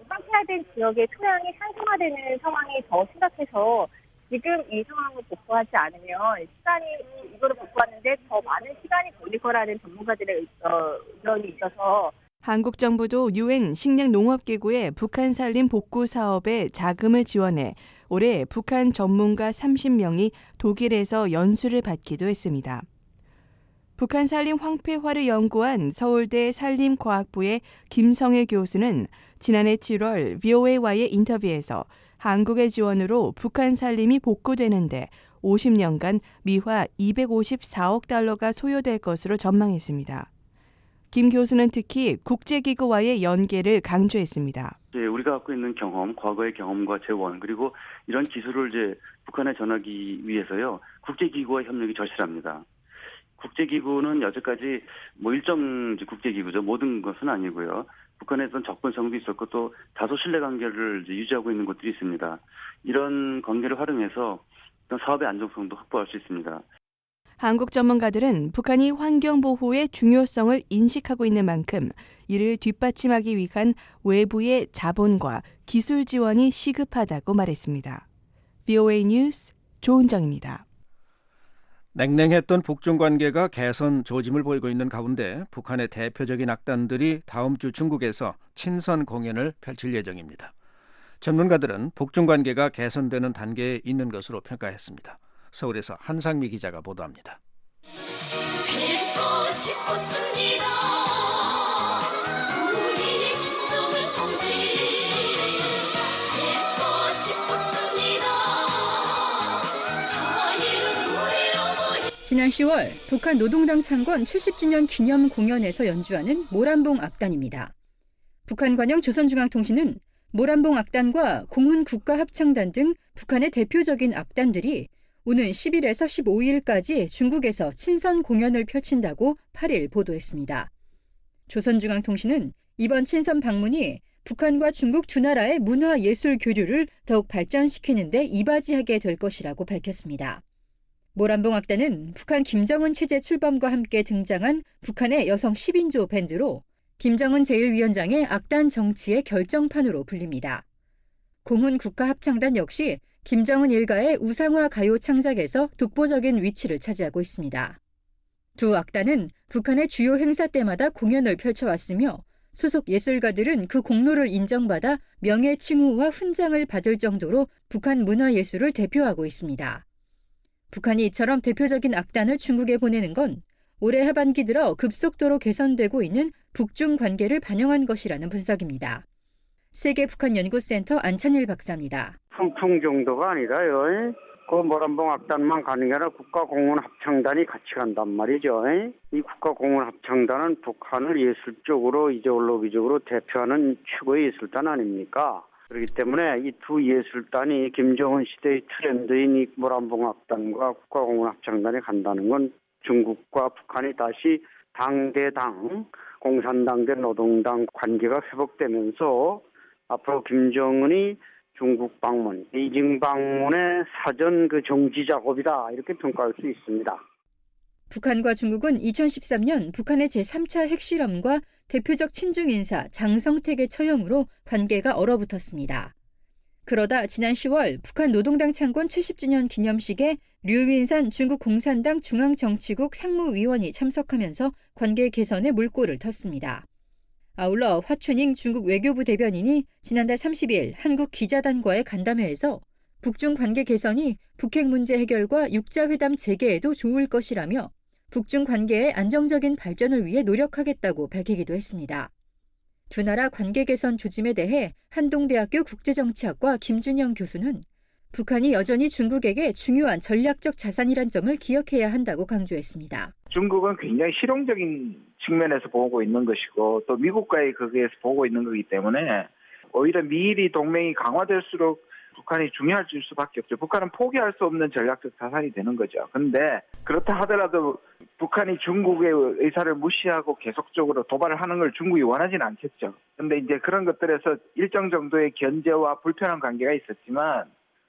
황폐화된 지역의 토양이 산성화되는 상황이 더 심각해서 지금 이 상황을 복구하지 않으면 이거를 복구하는데 더 많은 시간이 걸릴 거라는 전문가들의 의견이 있어서 한국 정부도 UN 식량농업기구의 북한 산림 복구 사업에 자금을 지원해 올해 북한 전문가 30명이 독일에서 연수를 받기도 했습니다. 북한 산림 황폐화를 연구한 서울대 산림과학부의 김성애 교수는 지난해 7월 VOA와의 인터뷰에서 한국의 지원으로 북한 산림이 복구되는데 50년간 미화 254억 달러가 소요될 것으로 전망했습니다. 김 교수는 특히 국제기구와의 연계를 강조했습니다. 우리가 갖고 있는 경험, 과거의 경험과 재원, 그리고 이런 기술을 이제 북한에 전하기 위해서요, 국제기구와 협력이 절실합니다. 국제기구는 여태까지 일정 국제기구죠. 모든 것은 아니고요. 북한에서는 접근성도 있었고 또 다소 신뢰관계를 유지하고 있는 곳들이 있습니다. 이런 관계를 활용해서 사업의 안정성도 확보할 수 있습니다. 한국 전문가들은 북한이 환경보호의 중요성을 인식하고 있는 만큼 이를 뒷받침하기 위한 외부의 자본과 기술 지원이 시급하다고 말했습니다. VOA 뉴스 조은정입니다. 냉랭했던 북중 관계가 개선 조짐을 보이고 있는 가운데 북한의 대표적인 악단들이 다음 주 중국에서 친선 공연을 펼칠 예정입니다. 전문가들은 북중 관계가 개선되는 단계에 있는 것으로 평가했습니다. 서울에서 한상미 기자가 보도합니다. 뵙고 싶었습니다. 우리의 김정은 동지 뵙고 싶었습니다. 사와이는 우리 어머니. 지난 10월 북한 노동당 창건 70주년 기념 공연에서 연주하는 모란봉 악단입니다. 북한 관영 조선중앙통신은 모란봉 악단과 공훈 국가합창단 등 북한의 대표적인 악단들이 오는 10일에서 15일까지 중국에서 친선 공연을 펼친다고 8일 보도했습니다. 조선중앙통신은 이번 친선 방문이 북한과 중국 두 나라의 문화예술 교류를 더욱 발전시키는 데 이바지하게 될 것이라고 밝혔습니다. 모란봉 악단은 북한 김정은 체제 출범과 함께 등장한 북한의 여성 10인조 밴드로 김정은 제1위원장의 악단 정치의 결정판으로 불립니다. 공훈 국가합창단 역시 김정은 일가의 우상화 가요 창작에서 독보적인 위치를 차지하고 있습니다. 두 악단은 북한의 주요 행사 때마다 공연을 펼쳐왔으며 소속 예술가들은 그 공로를 인정받아 명예칭호와 훈장을 받을 정도로 북한 문화예술을 대표하고 있습니다. 북한이 이처럼 대표적인 악단을 중국에 보내는 건 올해 하반기 들어 급속도로 개선되고 있는 북중 관계를 반영한 것이라는 분석입니다. 세계북한연구센터 안찬일 박사입니다. 풍풍 정도가 아니라요. 그 모란봉 악단만 가는 게 아니라 국가공헌합창단이 같이 간단 말이죠. 이 국가공헌합창단은 북한을 예술적으로 이데올로기적으로 대표하는 최고의 예술단 아닙니까? 그렇기 때문에 이 두 예술단이 김정은 시대의 트렌드인 이 모란봉 악단과 국가공헌합창단이 간다는 건 중국과 북한이 다시 당 대 당, 공산당 대 노동당 관계가 회복되면서 앞으로 김정은이 중국 방문, 베이징 방문의 사전 정지 작업이다 이렇게 평가할 수 있습니다. 북한과 중국은 2013년 북한의 제3차 핵실험과 대표적 친중 인사 장성택의 처형으로 관계가 얼어붙었습니다. 그러다 지난 10월 북한 노동당 창건 70주년 기념식에 류윈산 중국 공산당 중앙정치국 상무위원이 참석하면서 관계 개선에 물꼬를 텄습니다. 아울러 화춘잉 중국 외교부 대변인이 지난달 30일 한국 기자단과의 간담회에서 북중 관계 개선이 북핵 문제 해결과 육자회담 재개에도 좋을 것이라며 북중 관계의 안정적인 발전을 위해 노력하겠다고 밝히기도 했습니다. 두 나라 관계 개선 조짐에 대해 한동대학교 국제정치학과 김준영 교수는 북한이 여전히 중국에게 중요한 전략적 자산이란 점을 기억해야 한다고 강조했습니다. 중국은 굉장히 실용적인 측면에서 보고 있는 것이고 또 미국과의 거기에서 보고 있는 거기 때문에 오히려 미일이 동맹이 강화될수록 북한이 중요해질 수밖에 없죠. 북한은 포기할 수 없는 전략적 자산이 되는 거죠. 그런데 그렇다 하더라도 북한이 중국의 의사를 무시하고 계속적으로 도발을 하는 걸 중국이 원하지는 않겠죠. 그런데 이제 그런 것들에서 일정 정도의 견제와 불편한 관계가 있었지만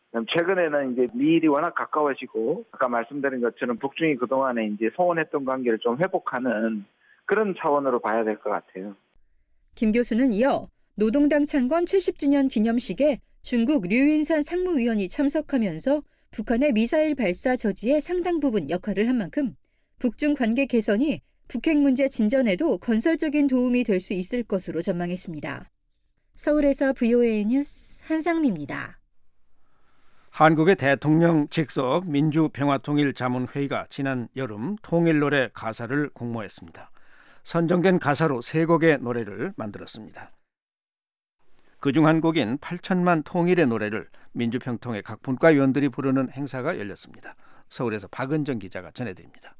최근에는 이제 미일이 워낙 가까워지고 아까 말씀드린 것처럼 북중이 그동안에 이제 소원했던 관계를 좀 회복하는 그런 차원으로 봐야 될 것 같아요. 김 교수는 이어 노동당 창건 70주년 기념식에 중국 류윈산 상무위원이 참석하면서 북한의 미사일 발사 저지의 상당 부분 역할을 한 만큼 북중 관계 개선이 북핵 문제 진전에도 건설적인 도움이 될 수 있을 것으로 전망했습니다. 서울에서 VOA 뉴스 한상미입니다. 한국의 대통령 직속 민주평화통일자문회의가 지난 여름 통일노래 가사를 공모했습니다. 선정된 가사로 3곡의 노래를 만들었습니다. 그중 한 곡인 8천만 통일의 노래를 민주평통의 각 분과위원들이 부르는 행사가 열렸습니다. 서울에서 박은정 기자가 전해드립니다.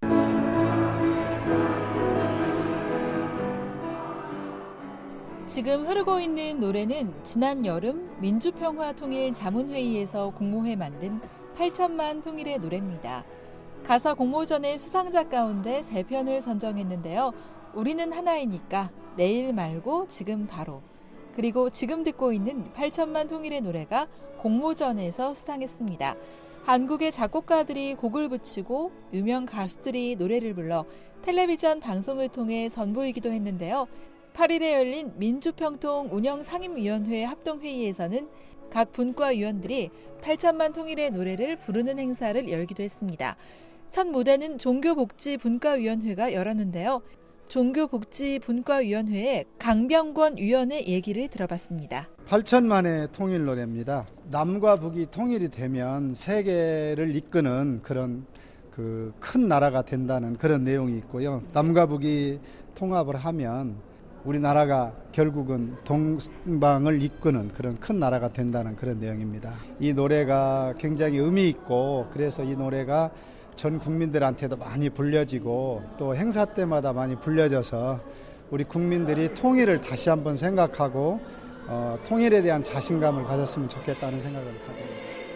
지금 흐르고 있는 노래는 지난 여름 민주평화통일자문회의에서 공모해 만든 8천만 통일의 노래입니다. 가사 공모전의 수상자 가운데 3편을 선정했는데요. 우리는 하나이니까, 내일 말고 지금 바로, 그리고 지금 듣고 있는 8천만 통일의 노래가 공모전에서 수상했습니다. 한국의 작곡가들이 곡을 붙이고 유명 가수들이 노래를 불러 텔레비전 방송을 통해 선보이기도 했는데요. 8일에 열린 민주평통 운영상임위원회 합동회의에서는 각 분과위원들이 8천만 통일의 노래를 부르는 행사를 열기도 했습니다. 첫 무대는 종교복지분과위원회가 열었는데요. 종교복지분과위원회의 강병권 위원의 얘기를 들어봤습니다. 8천만의 통일 노래입니다. 남과 북이 통일이 되면 세계를 이끄는 그런 큰 나라가 된다는 그런 내용이 있고요. 남과 북이 통합을 하면 우리나라가 결국은 동방을 이끄는 그런 큰 나라가 된다는 그런 내용입니다. 이 노래가 굉장히 의미 있고 그래서 이 노래가 전 국민들한테도 많이 불려지고 또 행사 때마다 많이 불려져서 우리 국민들이 통일을 다시 한번 생각하고 통일에 대한 자신감을 가졌으면 좋겠다는 생각을 가져요.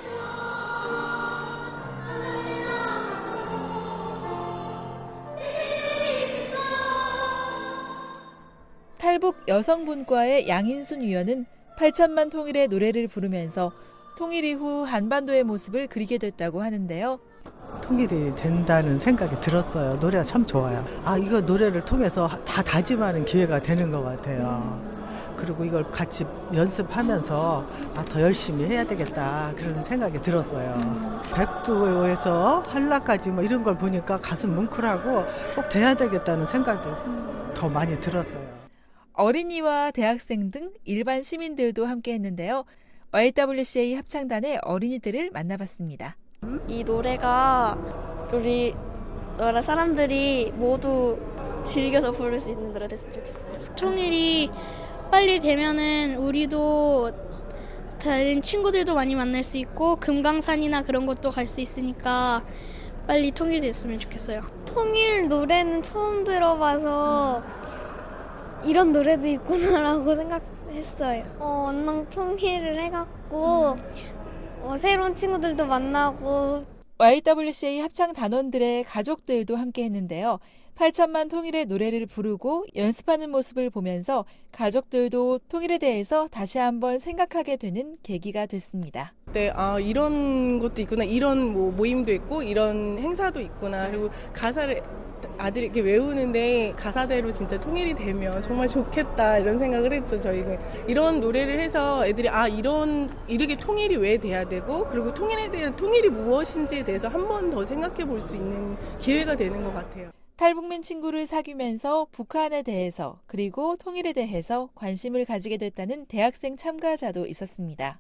탈북 여성분과의 양인순 위원은 8천만 통일의 노래를 부르면서 통일 이후 한반도의 모습을 그리게 됐다고 하는데요. 통일이 된다는 생각이 들었어요. 노래가 참 좋아요. 이거 노래를 통해서 다 다짐하는 기회가 되는 것 같아요. 그리고 이걸 같이 연습하면서 더 열심히 해야 되겠다 그런 생각이 들었어요. 백두에서 한라까지 이런 걸 보니까 가슴 뭉클하고 꼭 돼야 되겠다는 생각이 더 많이 들었어요. 어린이와 대학생 등 일반 시민들도 함께 했는데요. YWCA 합창단의 어린이들을 만나봤습니다. 이 노래가 우리 나라 사람들이 모두 즐겨서 부를 수 있는 노래가 됐으면 좋겠어요. 통일이 빨리 되면은 우리도 다른 친구들도 많이 만날 수 있고 금강산이나 그런 것도 갈 수 있으니까 빨리 통일됐으면 좋겠어요. 통일 노래는 처음 들어봐서 이런 노래도 있구나라고 생각했어요. 언능 통일을 해갖고 새로운 친구들도 만나고. YWCA 합창 단원들의 가족들도 함께 했는데요. 8천만 통일의 노래를 부르고 연습하는 모습을 보면서 가족들도 통일에 대해서 다시 한번 생각하게 되는 계기가 됐습니다. 네, 이런 것도 있구나, 이런 모임도 있고 이런 행사도 있구나, 그리고 가사를 아들이 이렇게 외우는데 가사대로 진짜 통일이 되면 정말 좋겠다 이런 생각을 했죠. 저희는 이런 노래를 해서 애들이 이렇게 통일이 왜 돼야 되고 그리고 통일에 대한 통일이 무엇인지에 대해서 한 번 더 생각해 볼 수 있는 기회가 되는 것 같아요. 탈북민 친구를 사귀면서 북한에 대해서 그리고 통일에 대해서 관심을 가지게 됐다는 대학생 참가자도 있었습니다.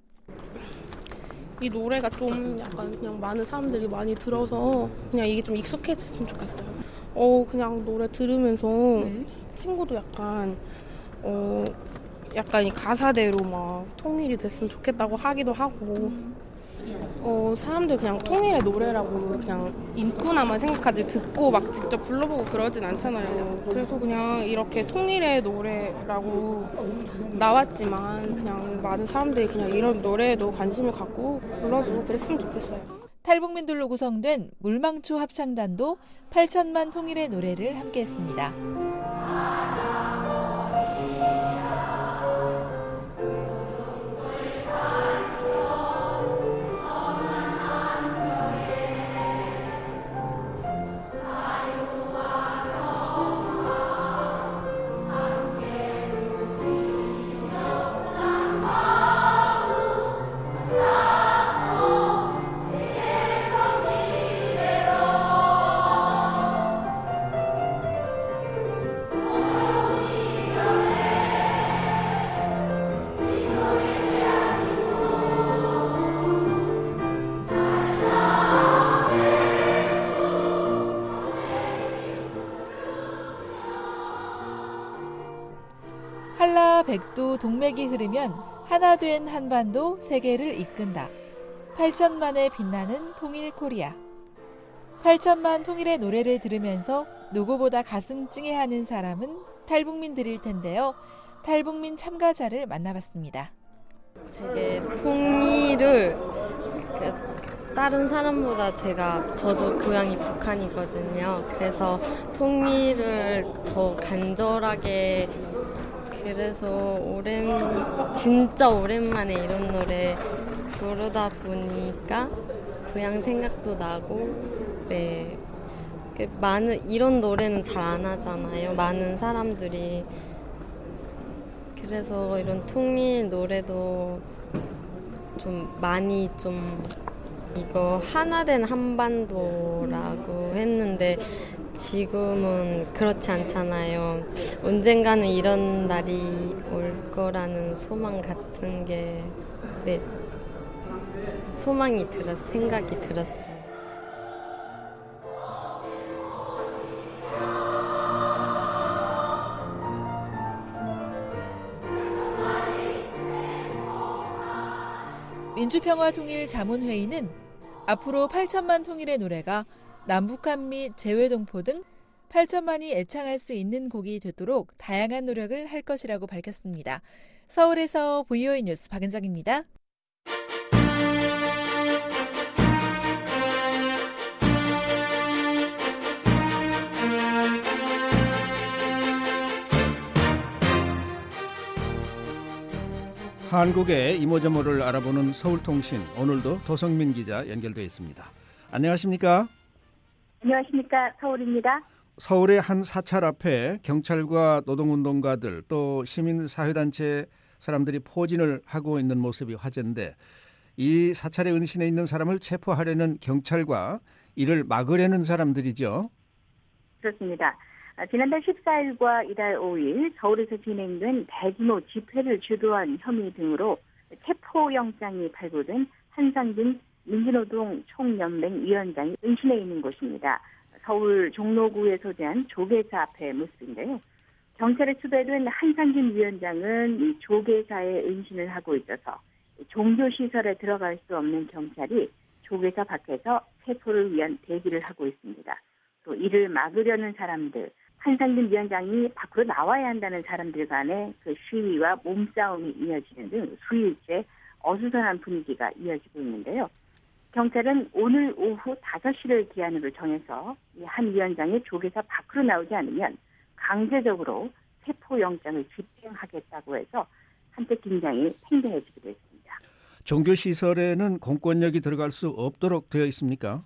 이 노래가 좀 약간 그냥 많은 사람들이 많이 들어서 그냥 이게 좀 익숙해졌으면 좋겠어요. 그냥 노래 들으면서 친구도 약간 이 가사대로 막 통일이 됐으면 좋겠다고 하기도 하고 사람들 그냥 통일의 노래라고 그냥 읽구나만 생각하지 듣고 막 직접 불러보고 그러진 않잖아요. 그래서 그냥 이렇게 통일의 노래라고 나왔지만 그냥 많은 사람들이 그냥 이런 노래에도 관심을 갖고 불러주고 그랬으면 좋겠어요. 탈북민들로 구성된 물망초 합창단도 8천만 통일의 노래를 함께했습니다. 백두 동맥이 흐르면 하나 된 한반도 세계를 이끈다. 8천만에 빛나는 통일 코리아. 8천만 통일의 노래를 들으면서 누구보다 가슴 찡해하는 사람은 탈북민들일 텐데요. 탈북민 참가자를 만나봤습니다. 되게 통일을 다른 사람보다 저도 고향이 북한이거든요. 그래서 통일을 더 간절하게 그래서 진짜 오랜만에 이런 노래 부르다 보니까 고향 생각도 나고 네. 이런 노래는 잘 안 하잖아요. 많은 사람들이. 그래서 이런 통일 노래도 좀 많이 이거 하나 된 한반도라고 했는데 지금은 그렇지 않잖아요. 언젠가는 이런 날이 올 거라는 소망 같은 게 네, 생각이 들었어요. 민주평화통일자문회의는 앞으로 8천만 통일의 노래가 남북한 및 재외동포 등 8천만이 애창할 수 있는 곡이 되도록 다양한 노력을 할 것이라고 밝혔습니다. 서울에서 VOA 뉴스 박은정입니다. 한국의 이모저모를 알아보는 서울통신, 오늘도 도성민 기자 연결되어 있습니다. 안녕하십니까? 안녕하십니까? 서울입니다. 서울의 한 사찰 앞에 경찰과 노동운동가들 또 시민사회단체 사람들이 포진을 하고 있는 모습이 화제인데 이 사찰의 은신에 있는 사람을 체포하려는 경찰과 이를 막으려는 사람들이죠. 그렇습니다. 지난달 14일과 이달 5일 서울에서 진행된 대규모 집회를 주도한 혐의 등으로 체포영장이 발부된 한상진 민주노동 총연맹 위원장이 은신해 있는 곳입니다. 서울 종로구에 소재한 조계사 앞의 모습인데요. 경찰에 수배된 한상진 위원장은 이 조계사에 은신을 하고 있어서 종교시설에 들어갈 수 없는 경찰이 조계사 밖에서 체포를 위한 대기를 하고 있습니다. 또 이를 막으려는 사람들, 한상진 위원장이 밖으로 나와야 한다는 사람들 간의 그 시위와 몸싸움이 이어지는 등 수일째 어수선한 분위기가 이어지고 있는데요. 경찰은 오늘 오후 5시를 기한으로 정해서 한 위원장이 조계사 밖으로 나오지 않으면 강제적으로 체포영장을 집행하겠다고 해서 한때 긴장이 팽배해지기도 했습니다. 종교시설에는 공권력이 들어갈 수 없도록 되어 있습니까?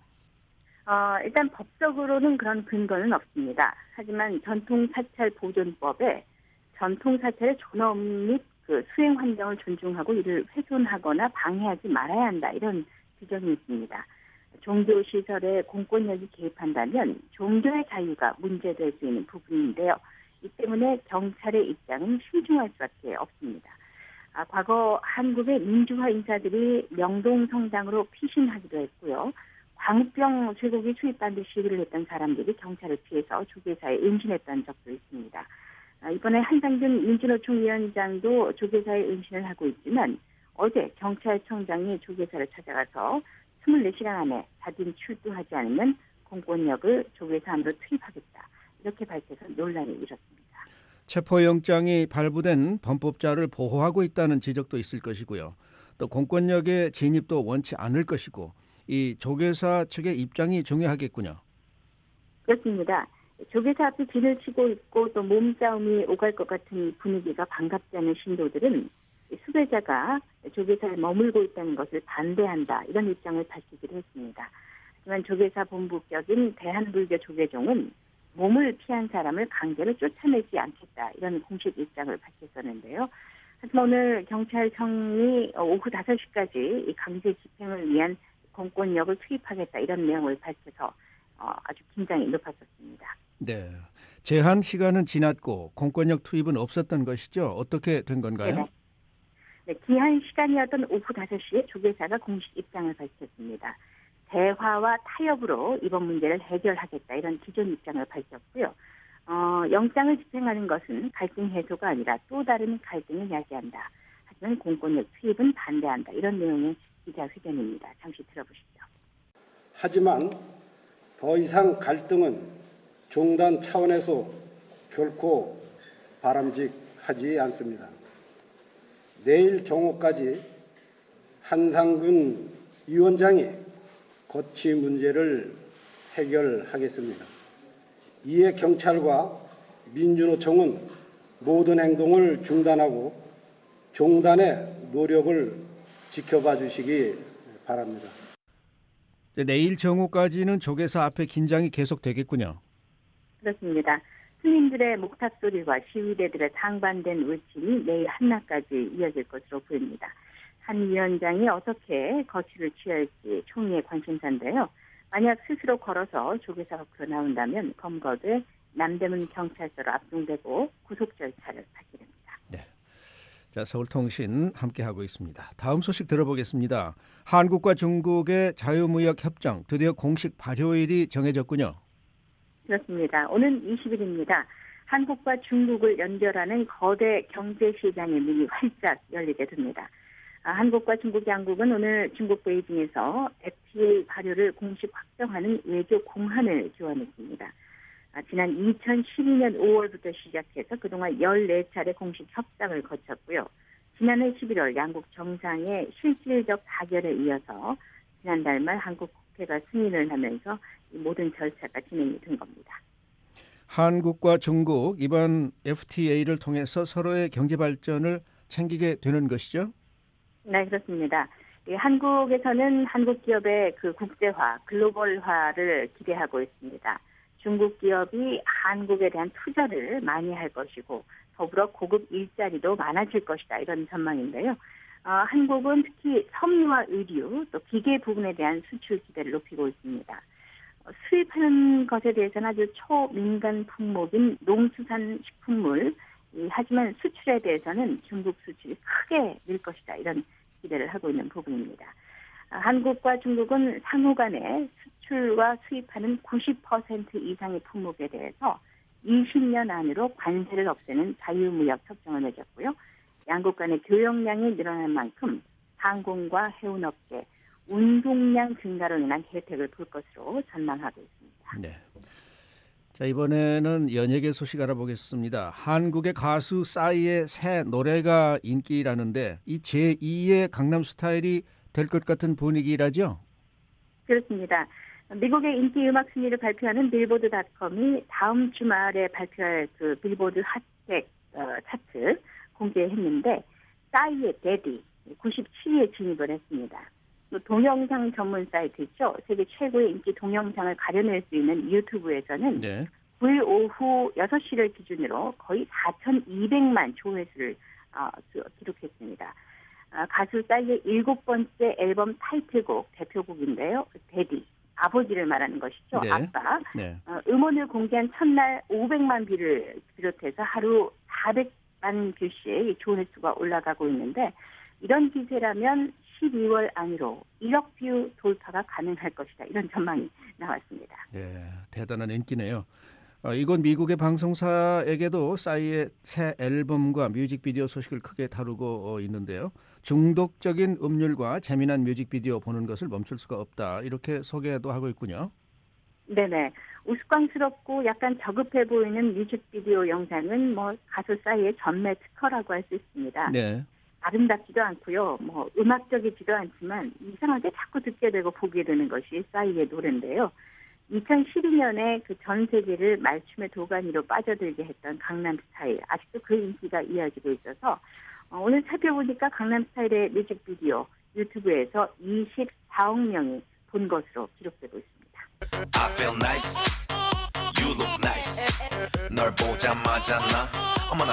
일단 법적으로는 그런 근거는 없습니다. 하지만 전통사찰보존법에 전통사찰의 존엄 및 그 수행 환경을 존중하고 이를 훼손하거나 방해하지 말아야 한다. 이런 규정이 있습니다. 종교시설에 공권력이 개입한다면 종교의 자유가 문제될 수 있는 부분인데요. 이 때문에 경찰의 입장은 신중할 수밖에 없습니다. 과거 한국의 민주화 인사들이 명동성당으로 피신하기도 했고요. 광우병 쇠고기 수입 반대 시위를 했던 사람들이 경찰을 피해서 조계사에 은신했던 적도 있습니다. 이번에 한상준 민주노총 위원장도 조계사에 은신을 하고 있지만 어제 경찰청장이 조계사를 찾아가서 24시간 안에 자진 출두하지 않으면 공권력을 조계사 안으로 투입하겠다. 이렇게 밝혀서 논란이 일었습니다. 체포영장이 발부된 범법자를 보호하고 있다는 지적도 있을 것이고요. 또 공권력의 진입도 원치 않을 것이고 이 조계사 측의 입장이 중요하겠군요. 그렇습니다. 조계사 앞에 진을 치고 있고 또 몸싸움이 오갈 것 같은 분위기가 반갑지 않은 신도들은 수배자가 조계사에 머물고 있다는 것을 반대한다. 이런 입장을 밝히기도 했습니다. 하지만 조계사 본부격인 대한불교 조계종은 몸을 피한 사람을 강제로 쫓아내지 않겠다. 이런 공식 입장을 밝혔었는데요. 하지만 오늘 경찰청이 오후 5시까지 이 강제 집행을 위한 공권력을 투입하겠다. 이런 내용을 밝혀서 아주 긴장이 높았었습니다. 네, 제한 시간은 지났고 공권력 투입은 없었던 것이죠. 어떻게 된 건가요? 네, 기한 시간이었던 오후 5시에 조계사가 공식 입장을 밝혔습니다. 대화와 타협으로 이번 문제를 해결하겠다. 이런 기존 입장을 밝혔고요. 영장을 집행하는 것은 갈등 해소가 아니라 또 다른 갈등을 야기한다. 하지만 공권력 투입은 반대한다. 이런 내용의 기자회견입니다. 잠시 들어보시죠. 하지만 더 이상 갈등은 종단 차원에서 결코 바람직하지 않습니다. 내일 정오까지 한상균 위원장이 거취 문제를 해결하겠습니다. 이에 경찰과 민주노총은 모든 행동을 중단하고 종단의 노력을 지켜봐 주시기 바랍니다. 내일 정오까지는 조계사 앞에 긴장이 계속되겠군요. 그렇습니다. 스님들의 목탁 소리와 시위대들의 상반된 외침이 내일 한낮까지 이어질 것으로 보입니다. 한 위원장이 어떻게 거취를 취할지 총리의 관심사인데요. 만약 스스로 걸어서 조계사 밖으로 나온다면 검거돼 남대문 경찰서로 압송되고 구속 절차를 밟게 됩니다. 네. 자, 서울통신 함께하고 있습니다. 다음 소식 들어보겠습니다. 한국과 중국의 자유무역 협정 드디어 공식 발효일이 정해졌군요. 그렇습니다. 오는 20일입니다. 한국과 중국을 연결하는 거대 경제시장의 문이 활짝 열리게 됩니다. 한국과 중국 양국은 오늘 중국 베이징에서 FTA 발효를 공식 확정하는 외교 공한을 교환했습니다. 지난 2012년 5월부터 시작해서 그동안 14차례 공식 협상을 거쳤고요. 지난해 11월 양국 정상의 실질적 타결에 이어서 지난달 말 한국 국회가 승인을 하면서 이 모든 절차가 진행이 된 겁니다. 한국과 중국 이번 FTA를 통해서 서로의 경제 발전을 챙기게 되는 것이죠? 네, 그렇습니다. 한국에서는 한국 기업의 그 국제화, 글로벌화를 기대하고 있습니다. 중국 기업이 한국에 대한 투자를 많이 할 것이고 더불어 고급 일자리도 많아질 것이다. 이런 전망인데요. 한국은 특히 섬유와 의류, 또 기계 부분에 대한 수출 기대를 높이고 있습니다. 수입하는 것에 대해서는 아주 초민간 품목인 농수산 식품물, 하지만 수출에 대해서는 중국 수출이 크게 늘 것이다. 이런 기대를 하고 있는 부분입니다. 한국과 중국은 상호 간에 수출과 수입하는 90% 이상의 품목에 대해서 20년 안으로 관세를 없애는 자유무역 협정을 맺었고요. 양국 간의 교역량이 늘어난 만큼 항공과 해운업계, 운송량 증가로 인한 혜택을 볼 것으로 전망하고 있습니다. 네. 자, 이번에는 연예계 소식 알아보겠습니다. 한국의 가수 싸이의 새 노래가 인기라는데 이 제2의 강남 스타일이 될 것 같은 분위기라죠? 그렇습니다. 미국의 인기 음악 순위를 발표하는 빌보드닷컴이 다음 주말에 발표할 그 빌보드 핫백 차트 공개했는데 싸이의 데디 97위에 진입을 했습니다. 또 동영상 전문 사이트 있죠. 세계 최고의 인기 동영상을 가려낼 수 있는 유튜브에서는 네. 9일 오후 6시를 기준으로 거의 4,200만 조회수를 기록했습니다. 가수 싸이의 7번째 앨범 타이틀곡 대표곡인데요. 데디, 아버지를 말하는 것이죠. 네. 아빠. 네. 음원을 공개한 첫날 500만 뷰를 비롯해서 하루 400만 뷰씩 조회수가 올라가고 있는데 이런 기세라면 12월 안으로 1억 뷰 돌파가 가능할 것이다. 이런 전망이 나왔습니다. 네, 대단한 인기네요. 이곳 미국의 방송사에게도 싸이의 새 앨범과 뮤직비디오 소식을 크게 다루고 있는데요. 중독적인 음률과 재미난 뮤직비디오 보는 것을 멈출 수가 없다. 이렇게 소개도 하고 있군요. 네네. 우스꽝스럽고 약간 저급해 보이는 뮤직비디오 영상은 가수 싸이의 전매 특허라고 할 수 있습니다. 네. 아름답지도 않고요. 음악적이지도 않지만 이상하게 자꾸 듣게 되고 보게 되는 것이 싸이의 노래인데요. 2012년에 그 전 세계를 말춤의 도가니로 빠져들게 했던 강남스타일. 아직도 그 인기가 이어지고 있어서 오늘 살펴보니까 강남스타일의 뮤직비디오 유튜브에서 24억 명이 본 것으로 기록되고 있습니다. I feel nice. You look nice. 널 보자마자 나 어머나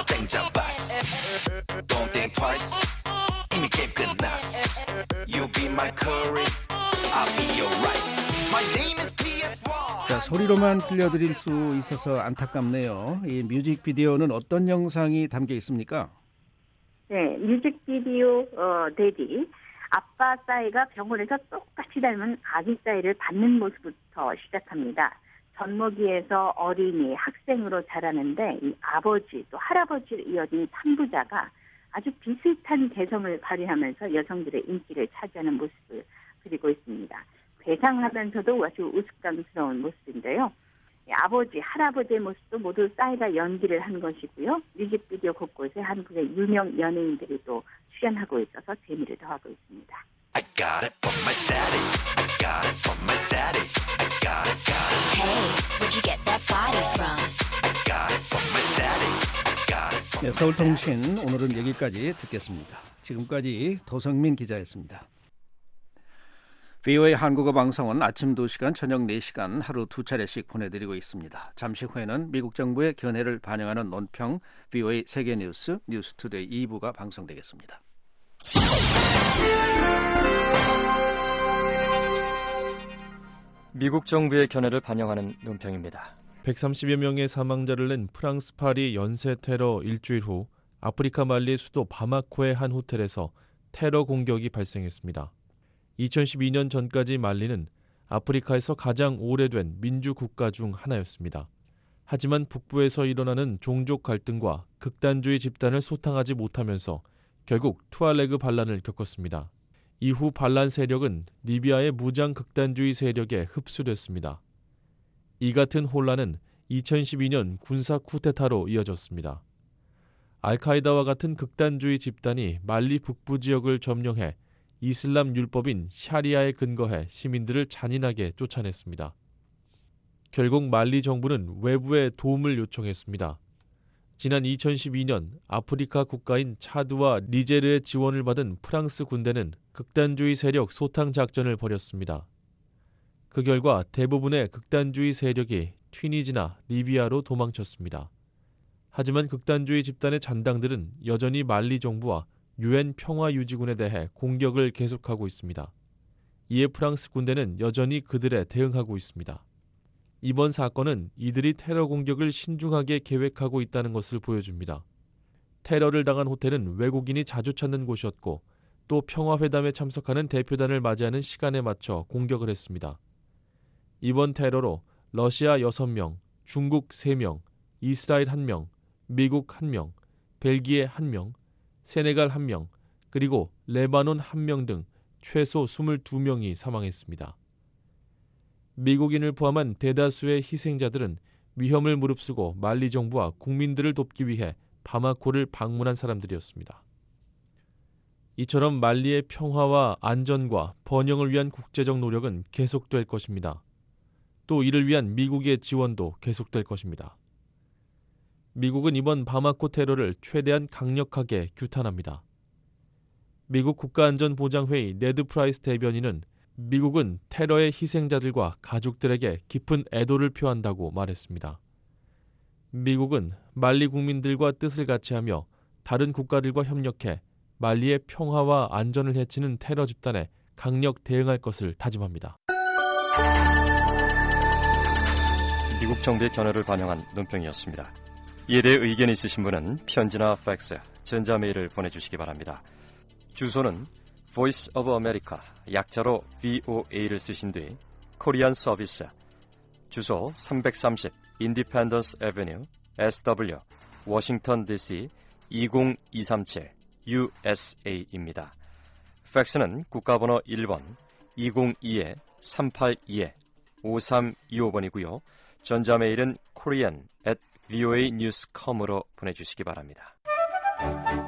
땡잡았어. Don't think twice. 이미 게임 끝났어. You be my curry. I'll be your rice. My name is PS1. 자, 소리로만 들려드릴 수 있어서 안타깝네요. 이 뮤직비디오는 어떤 영상이 담겨 있습니까? 네, 뮤직비디오 데디. 아빠 싸이가 병원에서 똑같이 닮은 아기 싸이를 받는 모습부터 시작합니다. 젖먹이에서 어린이, 학생으로 자라는데 이 아버지 또 할아버지를 이어진 3부자가 아주 비슷한 개성을 발휘하면서 여성들의 인기를 차지하는 모습을 그리고 있습니다. 괴상하면서도 아주 우스꽝스러운 모습인데요. 아버지, 할아버지의 모습도 모두 싸이가 연기를 한 것이고요. 뮤직비디오 곳곳에 한국의 유명 연예인들이 또 출연하고 있어서 재미를 더하고 있습니다. I got it from my daddy. I got it from my daddy. I got it, got it. Hey, where'd you get that body from? I got it from my daddy. I got it from 네, 서울통신 오늘은 여기까지 듣겠습니다. 지금까지 도성민 기자였습니다. VOA 한국어 방송은 아침 2시간, 저녁 4시간 하루 2차례씩 보내드리고 있습니다. 잠시 후에는 미국 정부의 견해를 반영하는 논평 VOA 세계뉴스 뉴스투데이 2부가 방송되겠습니다. 미국 정부의 견해를 반영하는 논평입니다. 130여 명의 사망자를 낸 프랑스 파리 연쇄 테러 일주일 후 아프리카 말리의 수도 바마코의 한 호텔에서 테러 공격이 발생했습니다. 2012년 전까지 말리는 아프리카에서 가장 오래된 민주국가 중 하나였습니다. 하지만 북부에서 일어나는 종족 갈등과 극단주의 집단을 소탕하지 못하면서 결국 투알레그 반란을 겪었습니다. 이후 반란 세력은 리비아의 무장 극단주의 세력에 흡수됐습니다. 이 같은 혼란은 2012년 군사 쿠데타로 이어졌습니다. 알카에다와 같은 극단주의 집단이 말리 북부 지역을 점령해 이슬람 율법인 샤리아에 근거해 시민들을 잔인하게 쫓아냈습니다. 결국 말리 정부는 외부의 도움을 요청했습니다. 지난 2012년 아프리카 국가인 차드와 니제르의 지원을 받은 프랑스 군대는 극단주의 세력 소탕 작전을 벌였습니다. 그 결과 대부분의 극단주의 세력이 튀니지나 리비아로 도망쳤습니다. 하지만 극단주의 집단의 잔당들은 여전히 말리 정부와 UN 평화유지군에 대해 공격을 계속하고 있습니다. 이에 프랑스 군대는 여전히 그들에 대응하고 있습니다. 이번 사건은 이들이 테러 공격을 신중하게 계획하고 있다는 것을 보여줍니다. 테러를 당한 호텔은 외국인이 자주 찾는 곳이었고 또 평화회담에 참석하는 대표단을 맞이하는 시간에 맞춰 공격을 했습니다. 이번 테러로 러시아 6명, 중국 3명, 이스라엘 1명, 미국 1명, 벨기에 1명, 세네갈 1명, 그리고 레바논 1명 등 최소 22명이 사망했습니다. 미국인을 포함한 대다수의 희생자들은 위험을 무릅쓰고 말리 정부와 국민들을 돕기 위해 바마코를 방문한 사람들이었습니다. 이처럼 말리의 평화와 안전과 번영을 위한 국제적 노력은 계속될 것입니다. 또 이를 위한 미국의 지원도 계속될 것입니다. 미국은 이번 바마코 테러를 최대한 강력하게 규탄합니다. 미국 국가안전보장회의 네드 프라이스 대변인은 미국은 테러의 희생자들과 가족들에게 깊은 애도를 표한다고 말했습니다. 미국은 말리 국민들과 뜻을 같이하며 다른 국가들과 협력해 말리의 평화와 안전을 해치는 테러 집단에 강력 대응할 것을 다짐합니다. 미국 정부의 견해를 반영한 논평이었습니다. 이에 대해 의견이 있으신 분은 편지나 팩스, 전자메일을 보내주시기 바랍니다. 주소는 Voice of America, 약자로 VOA를 쓰신 뒤 코리안 서비스, 주소 330 Independence Avenue, SW, 워싱턴 DC 20237 USA입니다. 팩스는 국가번호 1번 202-382-5325번이고요. 전자메일은 korean@voanews.com으로 보내주시기 바랍니다.